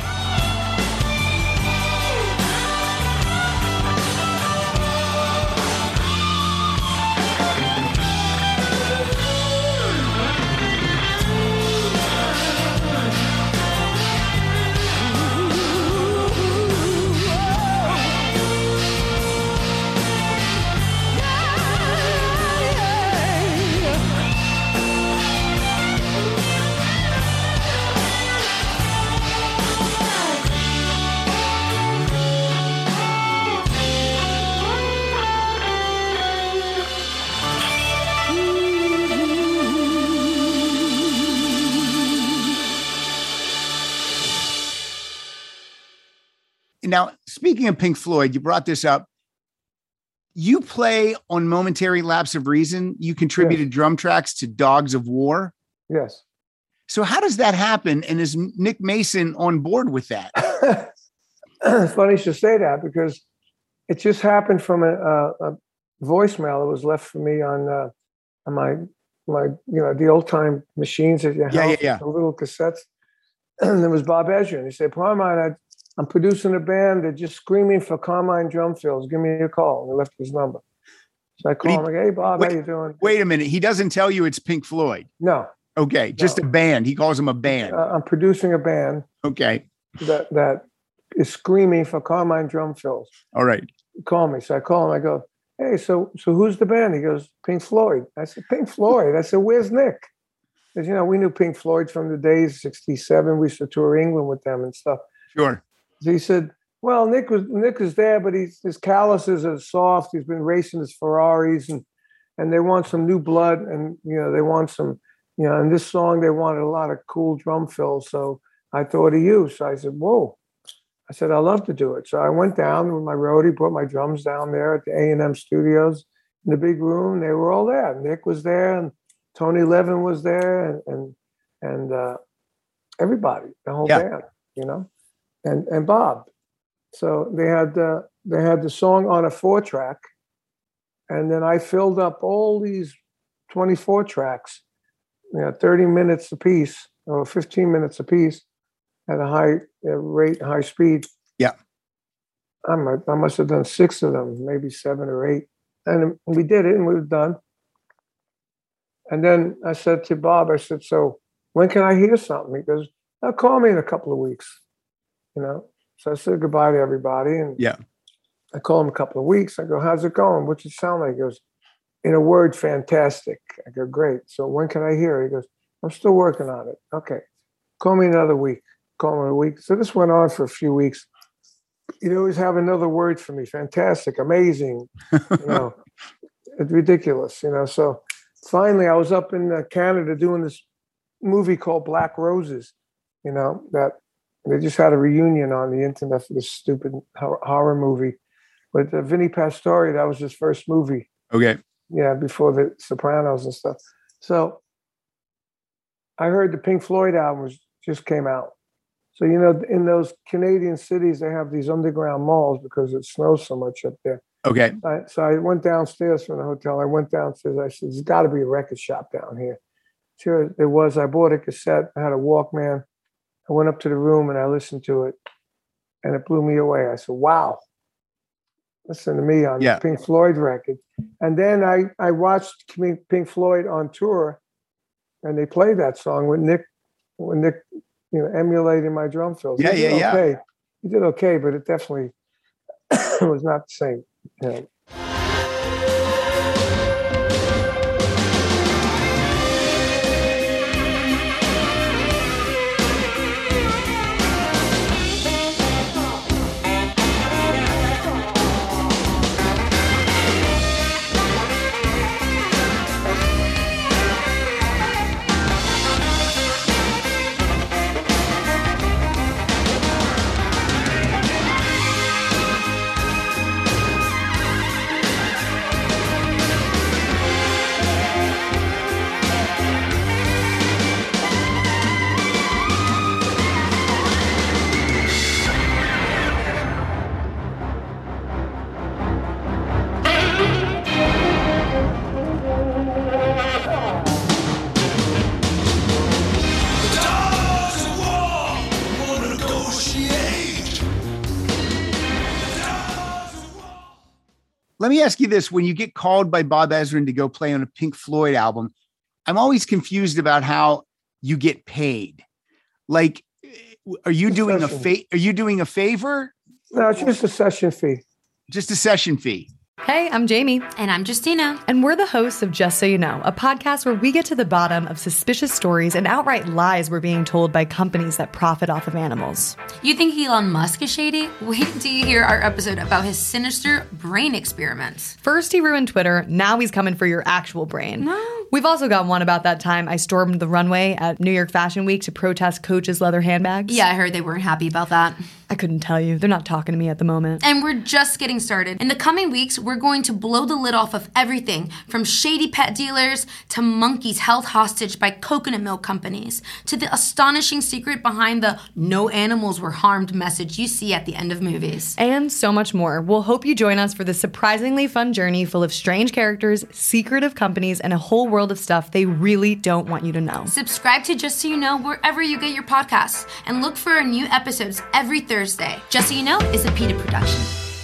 Now, speaking of Pink Floyd, you brought this up. You play on Momentary Lapse of Reason. You contributed yes. drum tracks to Dogs of War. Yes. So how does that happen? And is Nick Mason on board with that? It's funny you should say that because it just happened from a, a, a voicemail that was left for me on, uh, on my, my, you know, the old time machines at your house, yeah, yeah, yeah. the little cassettes. And there was Bob Ezrin. He said, "Carmine, I, I'm producing a band. They're just screaming for Carmine drum fills. Give me a call." And he left his number. So I call he, him, like, "Hey, Bob, wait, how you doing?" Wait a minute. He doesn't tell you it's Pink Floyd. No. Okay. Just no. a band. He calls them a band. Uh, I'm producing a band. Okay. That that is screaming for Carmine drum fills. All right. Call me. So I call him. I go, "Hey, so so who's the band?" He goes, "Pink Floyd." I said, "Pink Floyd?" I said, "Where's Nick?" Because, you know, we knew Pink Floyd from the days, sixty-seven. We used to tour England with them and stuff. Sure. So he said, well, Nick was Nick is there, but he's, his calluses are soft. He's been racing his Ferraris, and and they want some new blood. And, you know, they want some, you know, in this song, they wanted a lot of cool drum fills. So I thought of you. So I said, whoa. I said, I'd love to do it. So I went down with my roadie, put my drums down there at the A and M Studios in the big room. They were all there. Nick was there, and Tony Levin was there, and and, and uh, everybody, the whole yeah. band, you know, and and Bob. So they had uh, they had the song on a four track, and then I filled up all these twenty-four tracks, you know, thirty minutes a piece or fifteen minutes a piece at a high uh, rate, high speed. Yeah, I might, I must have done six of them, maybe seven or eight, and we did it, and we were done. And then I said to Bob, I said, so when can I hear something? He goes, "Now call me in a couple of weeks," you know. So I said goodbye to everybody, and yeah, I call him a couple of weeks. I go, "How's it going? What's it sound like?" He goes, "In a word, fantastic." I go, "Great. So when can I hear?" He goes, "I'm still working on it." Okay, call me another week. Call me in a week. So this went on for a few weeks. He'd always have another word for me. Fantastic, amazing. You know, it's ridiculous. You know. So finally, I was up in uh, Canada doing this movie called Black Roses. You know that. They just had a reunion on the internet for this stupid horror movie. But uh, Vinnie Pastore, that was his first movie. Okay. Yeah, before the Sopranos and stuff. So I heard the Pink Floyd album was, just came out. So, you know, in those Canadian cities, they have these underground malls because it snows so much up there. Okay. I, so I went downstairs from the hotel. I went downstairs. I said, there's got to be a record shop down here. Sure, there was. I bought a cassette. I had a Walkman. I went up to the room and I listened to it, and it blew me away. I said, wow, listen to me on yeah. the Pink Floyd record. And then I, I watched Pink Floyd on tour, and they played that song with Nick, with Nick, you know, emulating my drum fills. Yeah, he yeah, did yeah. Okay. He did okay, but it definitely was not the same. You know. Let me ask you this. When you get called by Bob Ezrin to go play on a Pink Floyd album, I'm always confused about how you get paid. Like, are you doing a fa- Are you doing a favor? No, it's just a session fee. Just a session fee. Hey, I'm Jamie. And I'm Justina. And we're the hosts of Just So You Know, a podcast where we get to the bottom of suspicious stories and outright lies we're being told by companies that profit off of animals. You think Elon Musk is shady? Wait until you hear our episode about his sinister brain experiments. First he ruined Twitter, now he's coming for your actual brain. No. We've also got one about that time I stormed the runway at New York Fashion Week to protest Coach's leather handbags. Yeah, I heard they weren't happy about that. I couldn't tell you. They're not talking to me at the moment. And we're just getting started. In the coming weeks, we're going to blow the lid off of everything from shady pet dealers to monkeys held hostage by coconut milk companies to the astonishing secret behind the no animals were harmed message you see at the end of movies. And so much more. We'll hope you join us for this surprisingly fun journey full of strange characters, secretive companies, and a whole world of stuff they really don't want you to know. Subscribe to Just So You Know wherever you get your podcasts and look for our new episodes every Thursday. Just So You Know is a PETA production.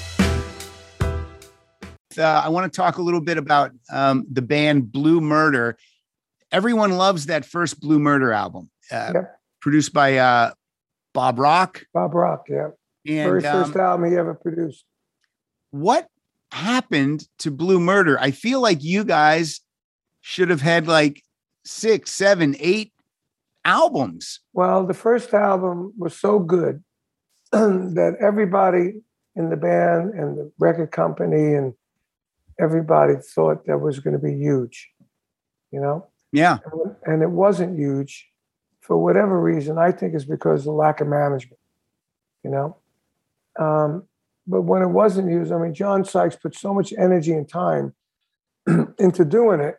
Uh, I want to talk a little bit about um, the band Blue Murder. Everyone loves that first Blue Murder album, uh, yep. produced by uh, Bob Rock. Bob Rock, yeah. And, Very um, first album he ever produced. What happened to Blue Murder? I feel like you guys should have had like six, seven, eight albums. Well, the first album was so good that everybody in the band and the record company and everybody thought that was going to be huge, you know? Yeah. And it wasn't huge for whatever reason. I think it's because of the lack of management, you know? Um, but when it wasn't huge, I mean, John Sykes put so much energy and time into doing it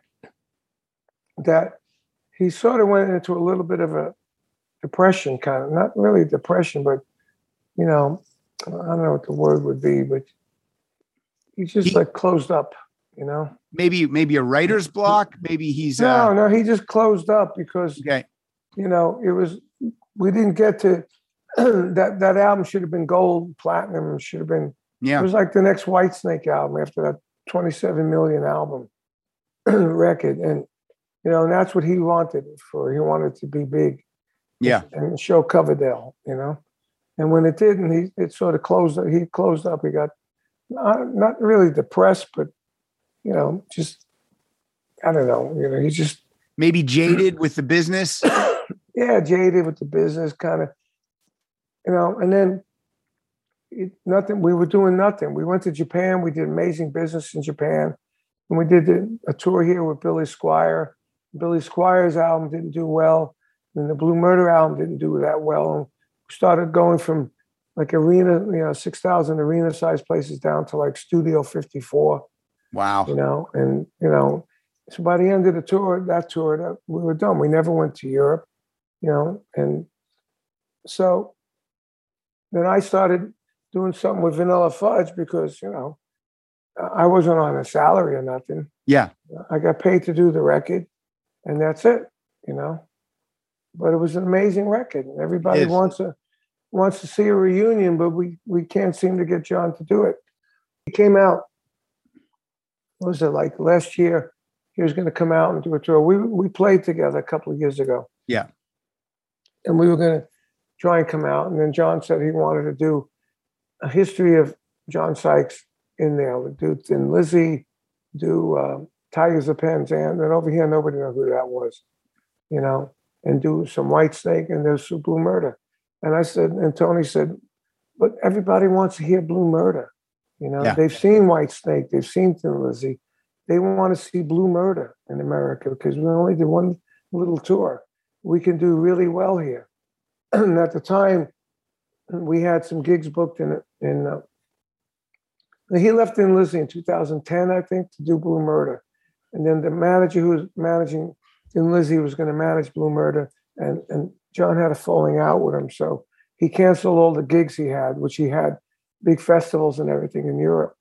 that he sort of went into a little bit of a depression, kind of, not really depression, but, you know, I don't know what the word would be, but he just he, like closed up, you know? Maybe, maybe a writer's block. Maybe he's no, uh... no, he just closed up because, okay. you know, it was, we didn't get to, that, that album should have been gold, platinum, should have been, yeah. It was like the next Whitesnake album after that twenty-seven million album record. And, you know, and that's what he wanted it for. He wanted to be big. Yeah. And, and show Coverdale, you know? And when it didn't, he, it sort of closed up. He closed up. He got not, not really depressed, but, you know, just, I don't know, you know, he just. Maybe jaded with the business. Yeah, jaded with the business, kind of, you know, and then it, nothing, we were doing nothing. We went to Japan. We did amazing business in Japan. And we did the, a tour here with Billy Squier. Billy Squier's album didn't do well. And the Blue Murder album didn't do that well. And we started going from like arena, you know, six thousand arena sized places down to like Studio fifty-four. Wow. You know, and, you know, so by the end of the tour, that tour, that we were done. We never went to Europe, you know, and so then I started doing something with Vanilla Fudge because, you know, I wasn't on a salary or nothing. Yeah. I got paid to do the record and that's it, you know. But it was an amazing record. And everybody wants to wants to see a reunion, but we we can't seem to get John to do it. He came out, what was it, like last year? He was going to come out and do a tour. We we played together a couple of years ago. Yeah. And we were going to try and come out. And then John said he wanted to do a history of John Sykes in there. Do Thin Lizzy, do uh, Tigers of Penzance. And over here, nobody knew who that was, you know, and do some Whitesnake and there's some Blue Murder. And I said, and Tony said, but everybody wants to hear Blue Murder. You know, yeah. They've seen Whitesnake, they've seen Thin Lizzy. They want to see Blue Murder in America because we only did one little tour. We can do really well here. And at the time, we had some gigs booked in in. Uh, he left Thin Lizzy in two thousand ten, I think, to do Blue Murder, and then the manager who was managing Thin Lizzy was going to manage Blue Murder, and and John had a falling out with him, so he canceled all the gigs he had, which he had big festivals and everything in Europe.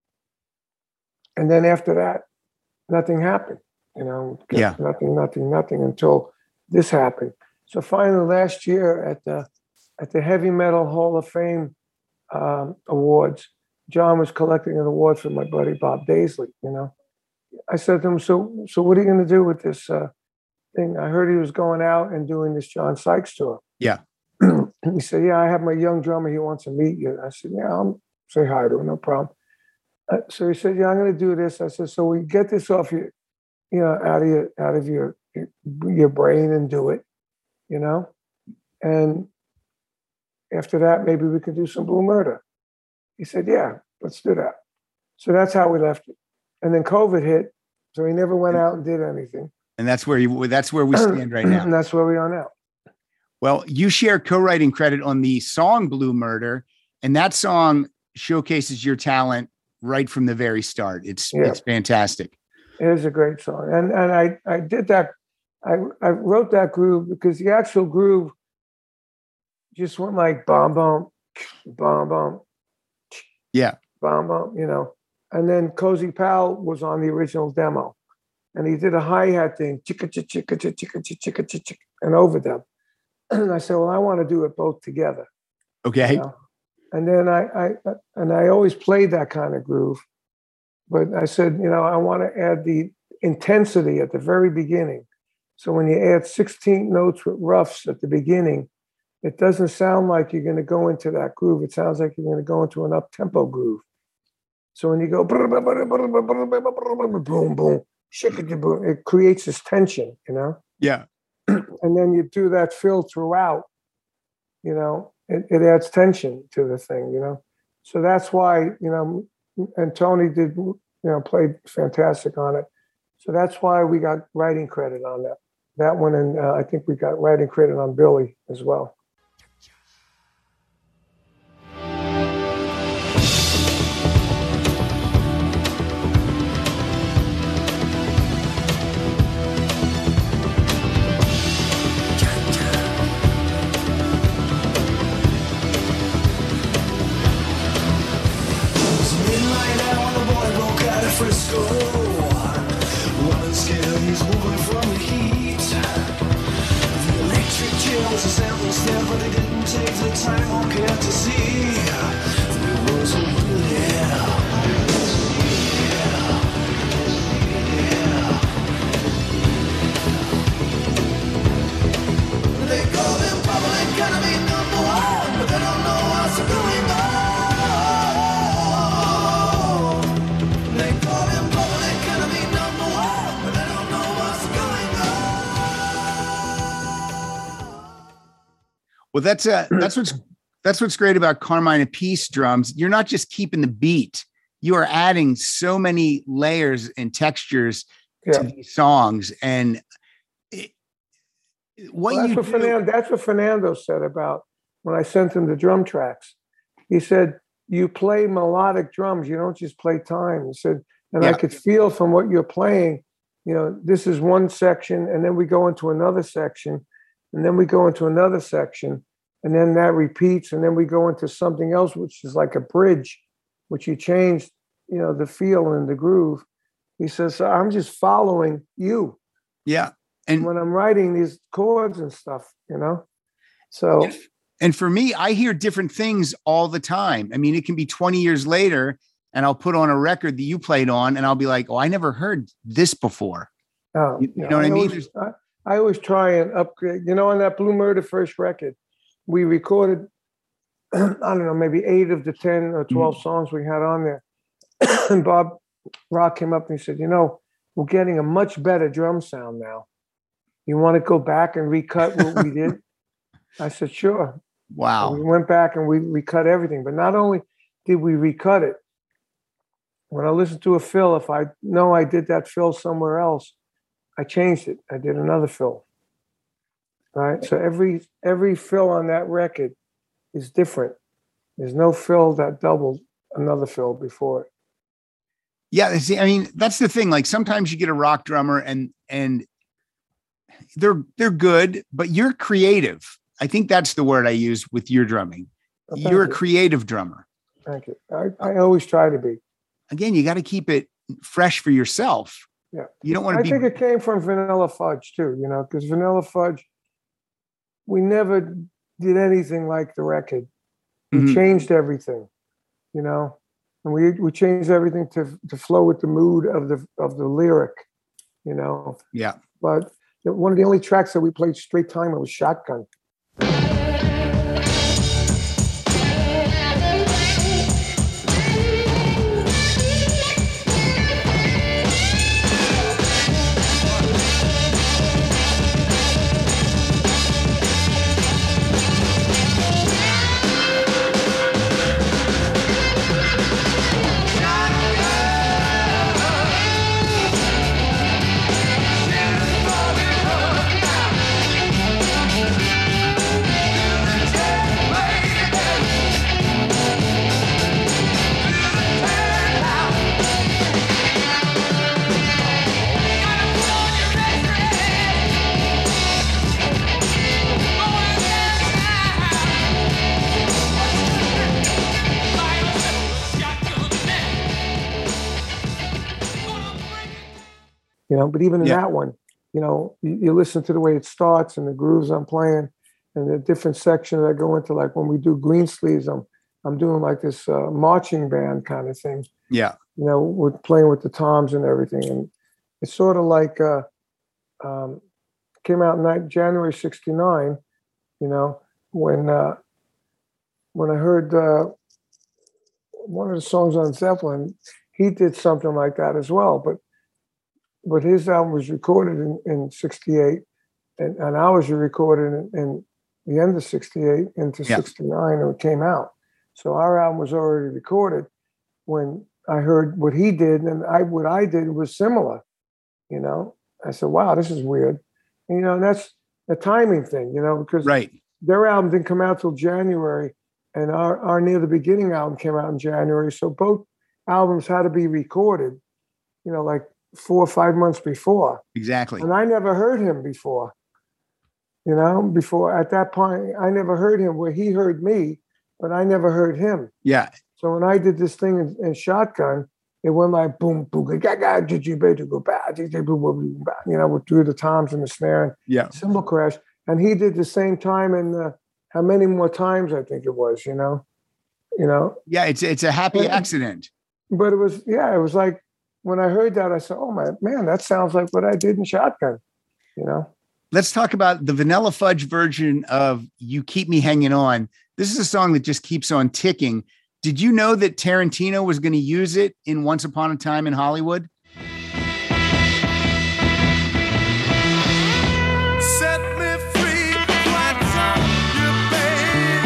And then after that, nothing happened. You know, yeah, nothing, nothing, nothing until this happened. So finally, last year at the at the Heavy Metal Hall of Fame um, Awards, John was collecting an award for my buddy Bob Daisley. You know, I said to him, "So, so what are you going to do with this uh, thing?" I heard he was going out and doing this John Sykes tour. Yeah. He said, "Yeah, I have my young drummer. He wants to meet you." I said, "Yeah, I'll say hi to him, no problem." Uh, so he said, "Yeah, I'm going to do this." I said, "So we get this off your, you know, out of your out of your your brain and do it, you know, and after that, maybe we could do some Blue Murder." He said, "Yeah, let's do that." So that's how we left it. And then COVID hit, so he never went out and did anything. And that's where you that's where we stand right now. And that's where we are now. Well, you share co-writing credit on the song Blue Murder, and that song showcases your talent right from the very start. It's yeah. It's fantastic. It is a great song. And and I, I did that, I, I wrote that groove because the actual groove just went like bomb, bomb, bomb, bomb. Yeah. Bomb, bomb, you know. And then Cozy Powell was on the original demo. And he did a hi-hat thing, chicka chicka chicka chicka chicka chicka chicka, an overdub. And I said, well, I want to do it both together. Okay. You know? And then I, I, and I always played that kind of groove. But I said, you know, I want to add the intensity at the very beginning. So when you add sixteen notes with roughs at the beginning, it doesn't sound like you're going to go into that groove. It sounds like you're going to go into an up-tempo groove. So when you go boom, boom, it creates this tension, you know? Yeah. And then you do that fill throughout, you know, it, it adds tension to the thing, you know? So that's why, you know, and Tony did, you know, played fantastic on it. So that's why we got writing credit on that. That one, and uh, I think we got writing credit on Billy as well. Well, that's uh, that's what's that's what's great about Carmine Appice drums. You're not just keeping the beat; you are adding so many layers and textures yeah. to these songs. And it, what well, that's you what do, Fernando, that's what Fernando said about when I sent him the drum tracks. He said, "You play melodic drums; you don't just play time." He said, and yeah. I could feel from what you're playing. You know, this is one section, and then we go into another section. And then we go into another section, and then that repeats, and then we go into something else, which is like a bridge, which you change, you know, the feel and the groove. He says, so I'm just following you. Yeah. And when I'm writing these chords and stuff, you know, so. And for me, I hear different things all the time. I mean, it can be twenty years later, and I'll put on a record that you played on, and I'll be like, oh, I never heard this before. Oh, you, you know what I, I mean? Always, I, I always try and upgrade, you know, on that Blue Murder first record, we recorded, I don't know, maybe eight of the ten or twelve mm-hmm. songs we had on there. And Bob Rock came up and he said, you know, we're getting a much better drum sound now. You want to go back and recut what we did? I said, sure. Wow. And we went back and we recut everything. But not only did we recut it, when I listen to a fill, if I know I did that fill somewhere else, I changed it. I did another fill. Right. So every every fill on that record is different. There's no fill that doubled another fill before it. Yeah. See, I mean, that's the thing. Like sometimes you get a rock drummer and and they're they're good, but you're creative. I think that's the word I use with your drumming. Oh, you're you. a creative drummer. Thank you. I, I always try to be. Again, you got to keep it fresh for yourself. Yeah. You don't want to I be. think it came from Vanilla Fudge too, you know, because Vanilla Fudge, we never did anything like the record. We mm-hmm. changed everything, you know, and we we changed everything to to flow with the mood of the of the lyric, you know. Yeah. But one of the only tracks that we played straight time was Shotgun. You know, but even in yeah. that one, you know, you, you listen to the way it starts and the grooves I'm playing and the different sections I go into, like when we do Greensleeves, I'm I'm doing like this uh, marching band kind of thing. Yeah. You know, we're playing with the toms and everything. And it's sort of like, uh, um, came out in January sixty-nine, you know, when, uh, when I heard uh, one of the songs on Zeppelin, he did something like that as well. But but his album was recorded in, in sixty-eight, and, and ours were recorded in, in the end of sixty-eight into yeah. sixty-nine, and it came out. So our album was already recorded when I heard what he did, and I what I did was similar. You know, I said, "Wow, this is weird." And, you know, and that's the timing thing, you know, because right. their album didn't come out till January, and our, our Near the Beginning album came out in January. So both albums had to be recorded, you know, like four or five months before. Exactly. And I never heard him before. You know, before at that point, I never heard him where he heard me, but I never heard him. Yeah. So when I did this thing in, in Shotgun, it went like boom, boom, gaga, did you better go back? You know, with through the toms and the snare and yeah. cymbal crash. And he did the same time in the, how many more times I think it was, you know, you know. Yeah, it's it's a happy and, accident. But it was, yeah, it was like when I heard that, I said, oh my man, that sounds like what I did in Shotgun, you know. Let's talk about the Vanilla Fudge version of You Keep Me Hanging On. This is a song that just keeps on ticking. Did you know that Tarantino was going to use it in Once Upon a Time in Hollywood? Set me free, what's on you, babe?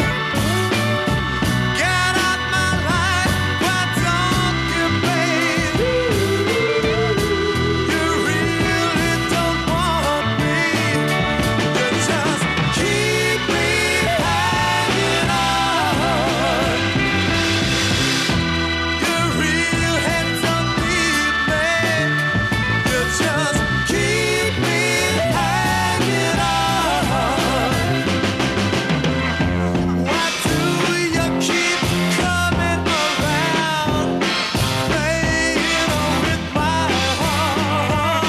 Get out my life, what's on you, babe? You really don't want me, you just keep me hanging on. Your real head's on me, babe. You just keep me hanging on. Why do you keep coming around, playing with my heart?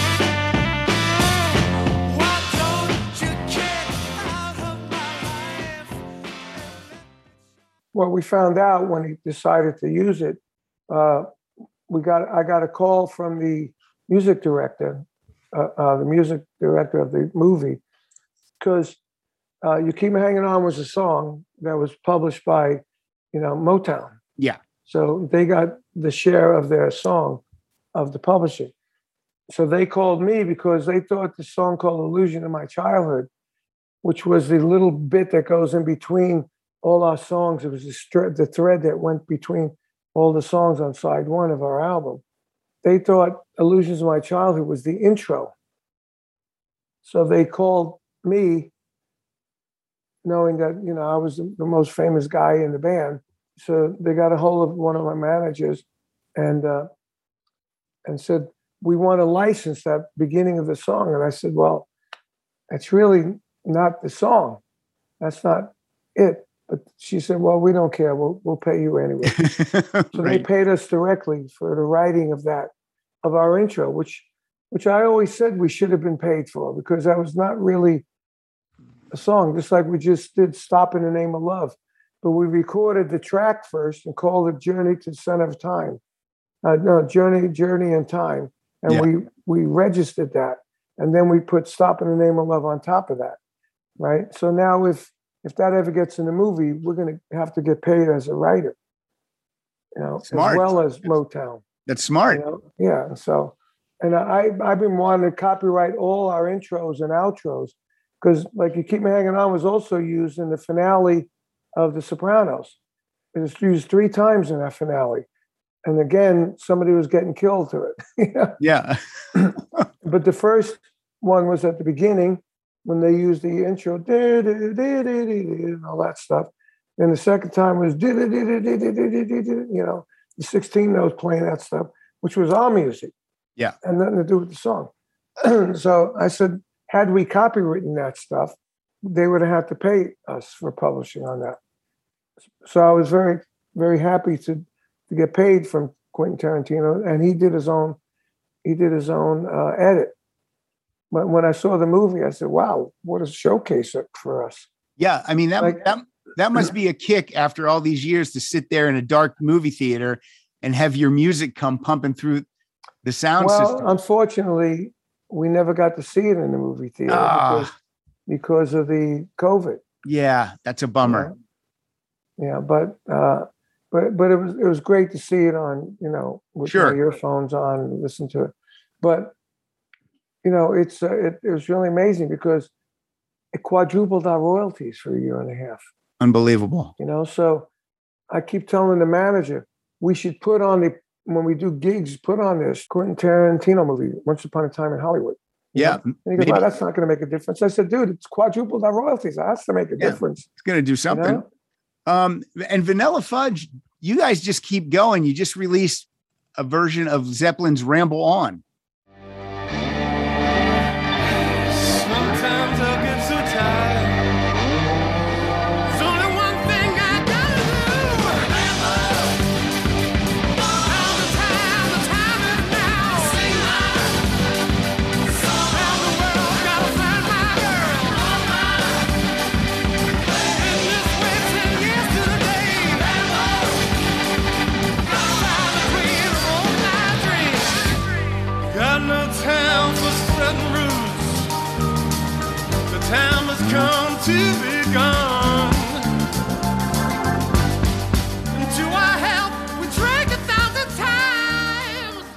Why don't you get out of my life? Well, we found out when he decided to use it, uh, we got I got a call from the music director, uh, uh, the music director of the movie, because uh, You Keep Me Hanging On was a song that was published by, you know, Motown. Yeah. So they got the share of their song of the publishing. So they called me because they thought the song called Illusion of My Childhood, which was the little bit that goes in between all our songs. It was the, stre- the thread that went between all the songs on side one of our album. They thought Illusions of My Childhood was the intro. So they called me knowing that, you know, I was the, the most famous guy in the band. So they got a hold of one of my managers and uh, and said, we want to license that beginning of the song. And I said, well, that's really not the song. That's not it. But she said, well, we don't care. We'll we'll pay you anyway. So right. They paid us directly for the writing of that, of our intro, which which I always said we should have been paid for, because that was not really a song, just like we just did Stop in the Name of Love. But we recorded the track first and called it Journey to the Center of Time. Uh, no, Journey, Journey in Time. And yeah. we we registered that. And then we put Stop in the Name of Love on top of that. Right? So now if If that ever gets in the movie, we're going to have to get paid as a writer, you know, smart. As well as Motown. That's smart. You know? Yeah. So, and I, I've been wanting to copyright all our intros and outros because, like, You Keep Me Hanging On was also used in the finale of The Sopranos. It was used three times in that finale. And again, somebody was getting killed to it. Yeah. But the first one was at the beginning, when they used the intro, and all that stuff. And the second time was, you know, the sixteen notes playing that stuff, which was our music. Yeah. And nothing to do with the song. So I said, had we copywritten that stuff, they would have had to pay us for publishing on that. So I was very, very happy to, to get paid from Quentin Tarantino. And he did his own, he did his own uh, edit. But when I saw the movie, I said, wow, what a showcase for us. Yeah. I mean, that, like, that, that must be a kick after all these years to sit there in a dark movie theater and have your music come pumping through the sound well, system. Unfortunately, we never got to see it in the movie theater ah. because, because of the COVID. Yeah, that's a bummer. Yeah, yeah but uh, but but it was it was great to see it on, you know, with sure. my earphones on and listen to it. but you know, it's uh, it, it was really amazing because it quadrupled our royalties for a year and a half. Unbelievable. You know, so I keep telling the manager, we should put on the, when we do gigs, put on this Quentin Tarantino movie, Once Upon a Time in Hollywood. Yeah. Know? And he goes, well, that's not going to make a difference. I said, dude, it's quadrupled our royalties. That has to make a yeah, difference. It's going to do something. You know? Um, and Vanilla Fudge, you guys just keep going. You just released a version of Zeppelin's Ramble On. Sometimes I get so tired. There's only one thing I gotta do. Remember, all the time, the time is now. Sing my song. Around the world, gotta find my girl. And this way, ten years to the day. Remember, gotta find the queen of all my dreams. Got no time for sudden rules. The time has come to be gone. And to our health, we drank a thousand times.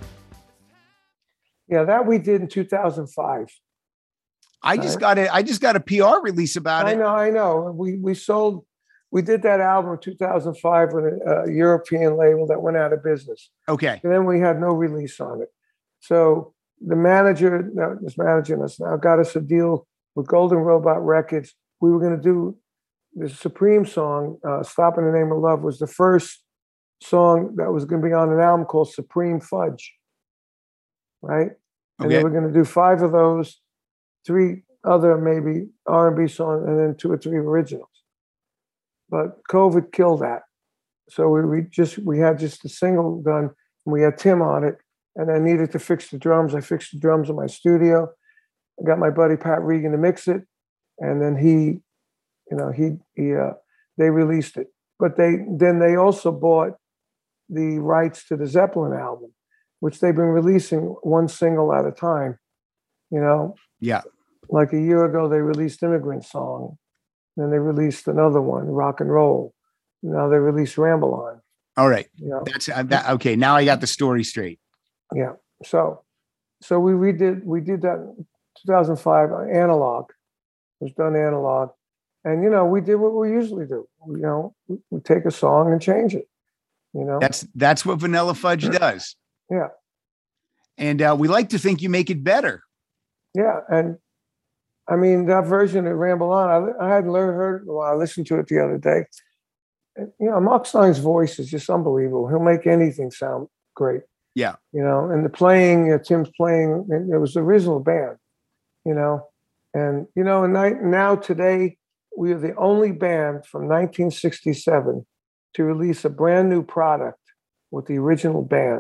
Yeah, that we did in two thousand five. I just got a, I just got a P R release about I it. know, I know. We we sold, we did that album in two thousand five with a, a European label that went out of business. Okay. And then we had no release on it. So the manager that was managing us now got us a deal with Golden Robot Records. We were going to do the Supreme song, uh, Stop in the Name of Love, was the first song that was going to be on an album called Supreme Fudge. Right? And Okay. they were going to do five of those, three other maybe R and B songs, and then two or three originals. But COVID killed that. So we, we just, we had just a single done, and we had Tim on it, and I needed to fix the drums. I fixed the drums in my studio. I got my buddy Pat Regan to mix it, and then he, you know, he he uh, they released it. But they then they also bought the rights to the Zeppelin album, which they've been releasing one single at a time. You know, Yeah. like a year ago they released Immigrant Song, then they released another one, Rock and Roll. Now they released Ramble On. All right. You know? That's uh, that. Okay. Now I got the story straight. Yeah. So, so we redid we did that in two thousand five analog. It was done analog, and you know we did what we usually do. You know, we, we take a song and change it. You know, That's that's what Vanilla Fudge does. yeah, And uh, we like to think you make it better. yeah. And I mean that version of Ramble On, I, I hadn't learned heard it. Well, I listened to it the other day. And, you know, Mark Stein's voice is just unbelievable. He'll make anything sound great. Yeah. You know, and the playing, uh, Tim's playing, it, it was the original band, you know, and, you know, and I, now today, we are the only band from nineteen sixty-seven to release a brand new product with the original band.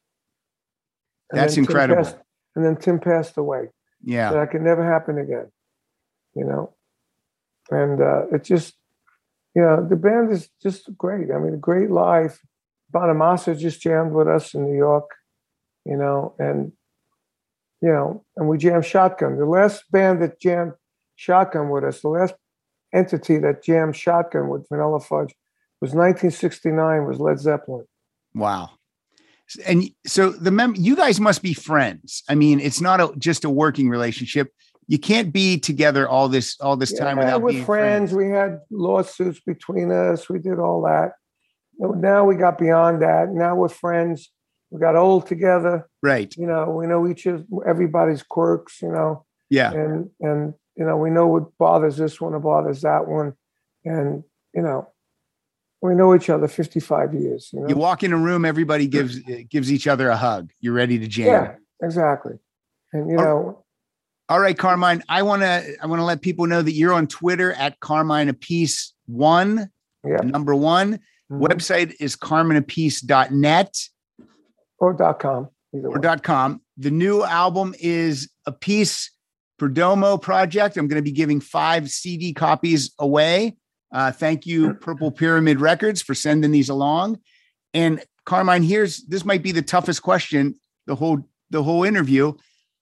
And That's then Tim incredible. passed- and then Tim passed away. Yeah. So that could never happen again, you know, and uh, it just, you know, the band is just great. I mean, great live. Bonamassa just jammed with us in New York, you know, and, you know, and we jammed Shotgun. The last band that jammed Shotgun with us, the last entity that jammed Shotgun with Vanilla Fudge was nineteen sixty-nine, was Led Zeppelin. Wow. And so the mem- you guys must be friends. I mean, it's not a, just a working relationship. You can't be together all this all this time Yeah, without we're being friends. friends. We had lawsuits between us. We did all that. Now we got beyond that. Now we're friends. We got old together. Right. You know, we know each of everybody's quirks, you know. Yeah. And and you know, we know what bothers this one or bothers that one. And, you know, we know each other fifty-five years. You know? You walk in a room, everybody gives gives each other a hug. You're ready to jam. Yeah, exactly. And you All- know, All right, Carmine. I want to I want to let people know that you're on Twitter at Carmine Apiece one, yeah. number one. Mhm. Website is carmine apiece dot net Or dot com. Either or way. dot com. The new album is Apiece Perdomo Project. I'm going to be giving five C D copies away. Uh, thank you, Purple Pyramid Records, for sending these along. And Carmine, here's this might be the toughest question the whole the whole interview.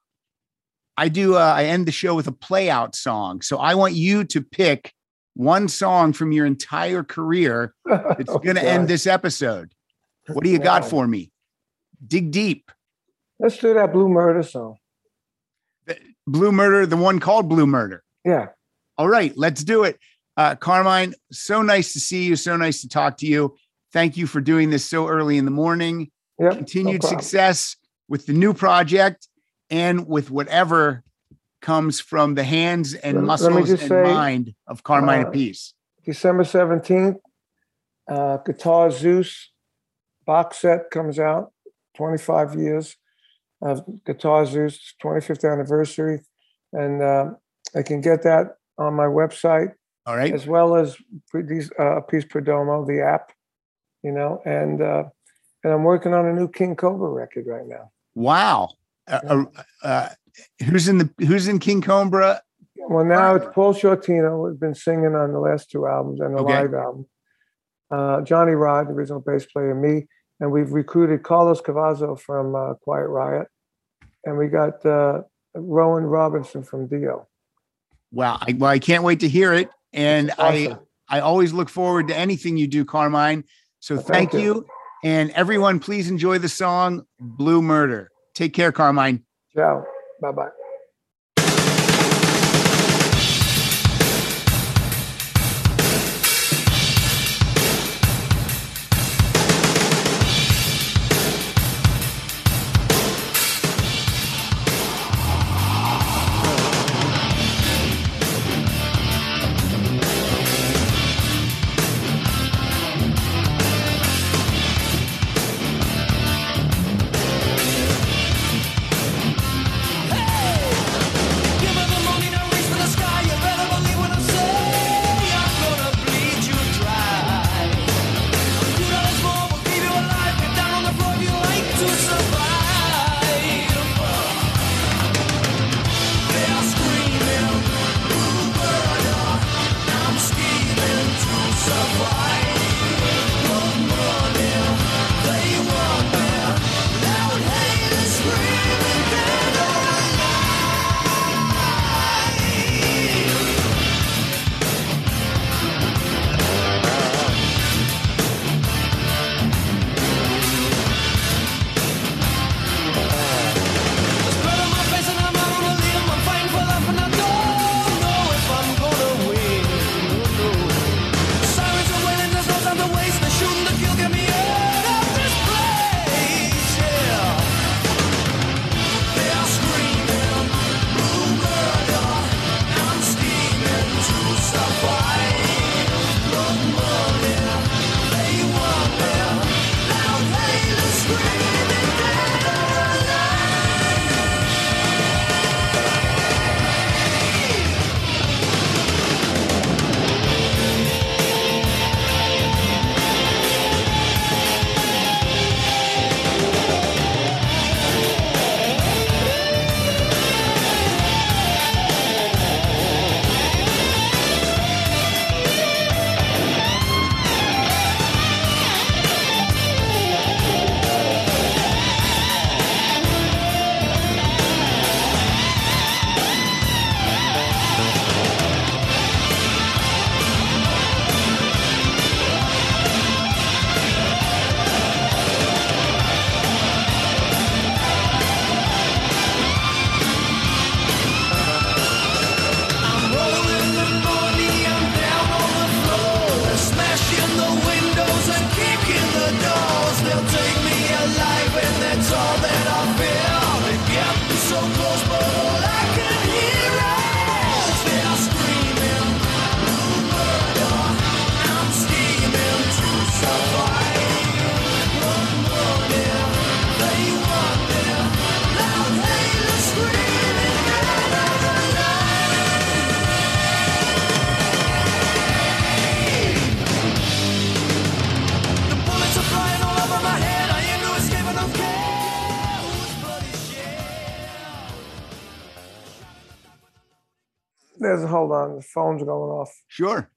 I do. Uh, I end the show with a play out song, so I want you to pick one song from your entire career that's Oh, going to God. end this episode. What do you got Wow. for me? Dig deep. Let's do that Blue Murder song. Blue Murder, the one called Blue Murder. Yeah. All right, let's do it. Uh, Carmine, so nice to see you. So nice to talk to you. Thank you for doing this so early in the morning. Yep, Continued no success with the new project and with whatever comes from the hands and let, muscles let and say, mind of Carmine uh, Appice. December seventeenth, uh, Guitar Zeus box set comes out, twenty-five years of Guitar Zeus, twenty-fifth anniversary. And uh, I can get that on my website. All right. As well as these uh, Appice Perdomo, the app, you know, and uh, and I'm working on a new King Cobra record right now. Wow. Uh, uh, uh, who's in the Who's in King Cobra? Well, now it's Paul Shortino, who's been singing on the last two albums and the Okay. live album. Uh, Johnny Rod, the original bass player, me, and we've recruited Carlos Cavazzo from uh, Quiet Riot, and we got uh, Rowan Robinson from Dio. Wow. I, well, I can't wait to hear it. And Awesome. I, I always look forward to anything you do, Carmine. So Well, thank, thank you. you. And everyone, please enjoy the song Blue Murder. Take care, Carmine. Ciao. Bye-bye. There's hold on, the phone's going off. Sure.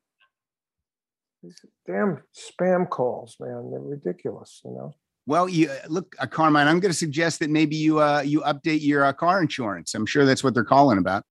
These damn spam calls, man. They're ridiculous, you know. Well, you look, uh, Carmine, I'm going to suggest that maybe you uh, you update your uh, car insurance. I'm sure that's what they're calling about.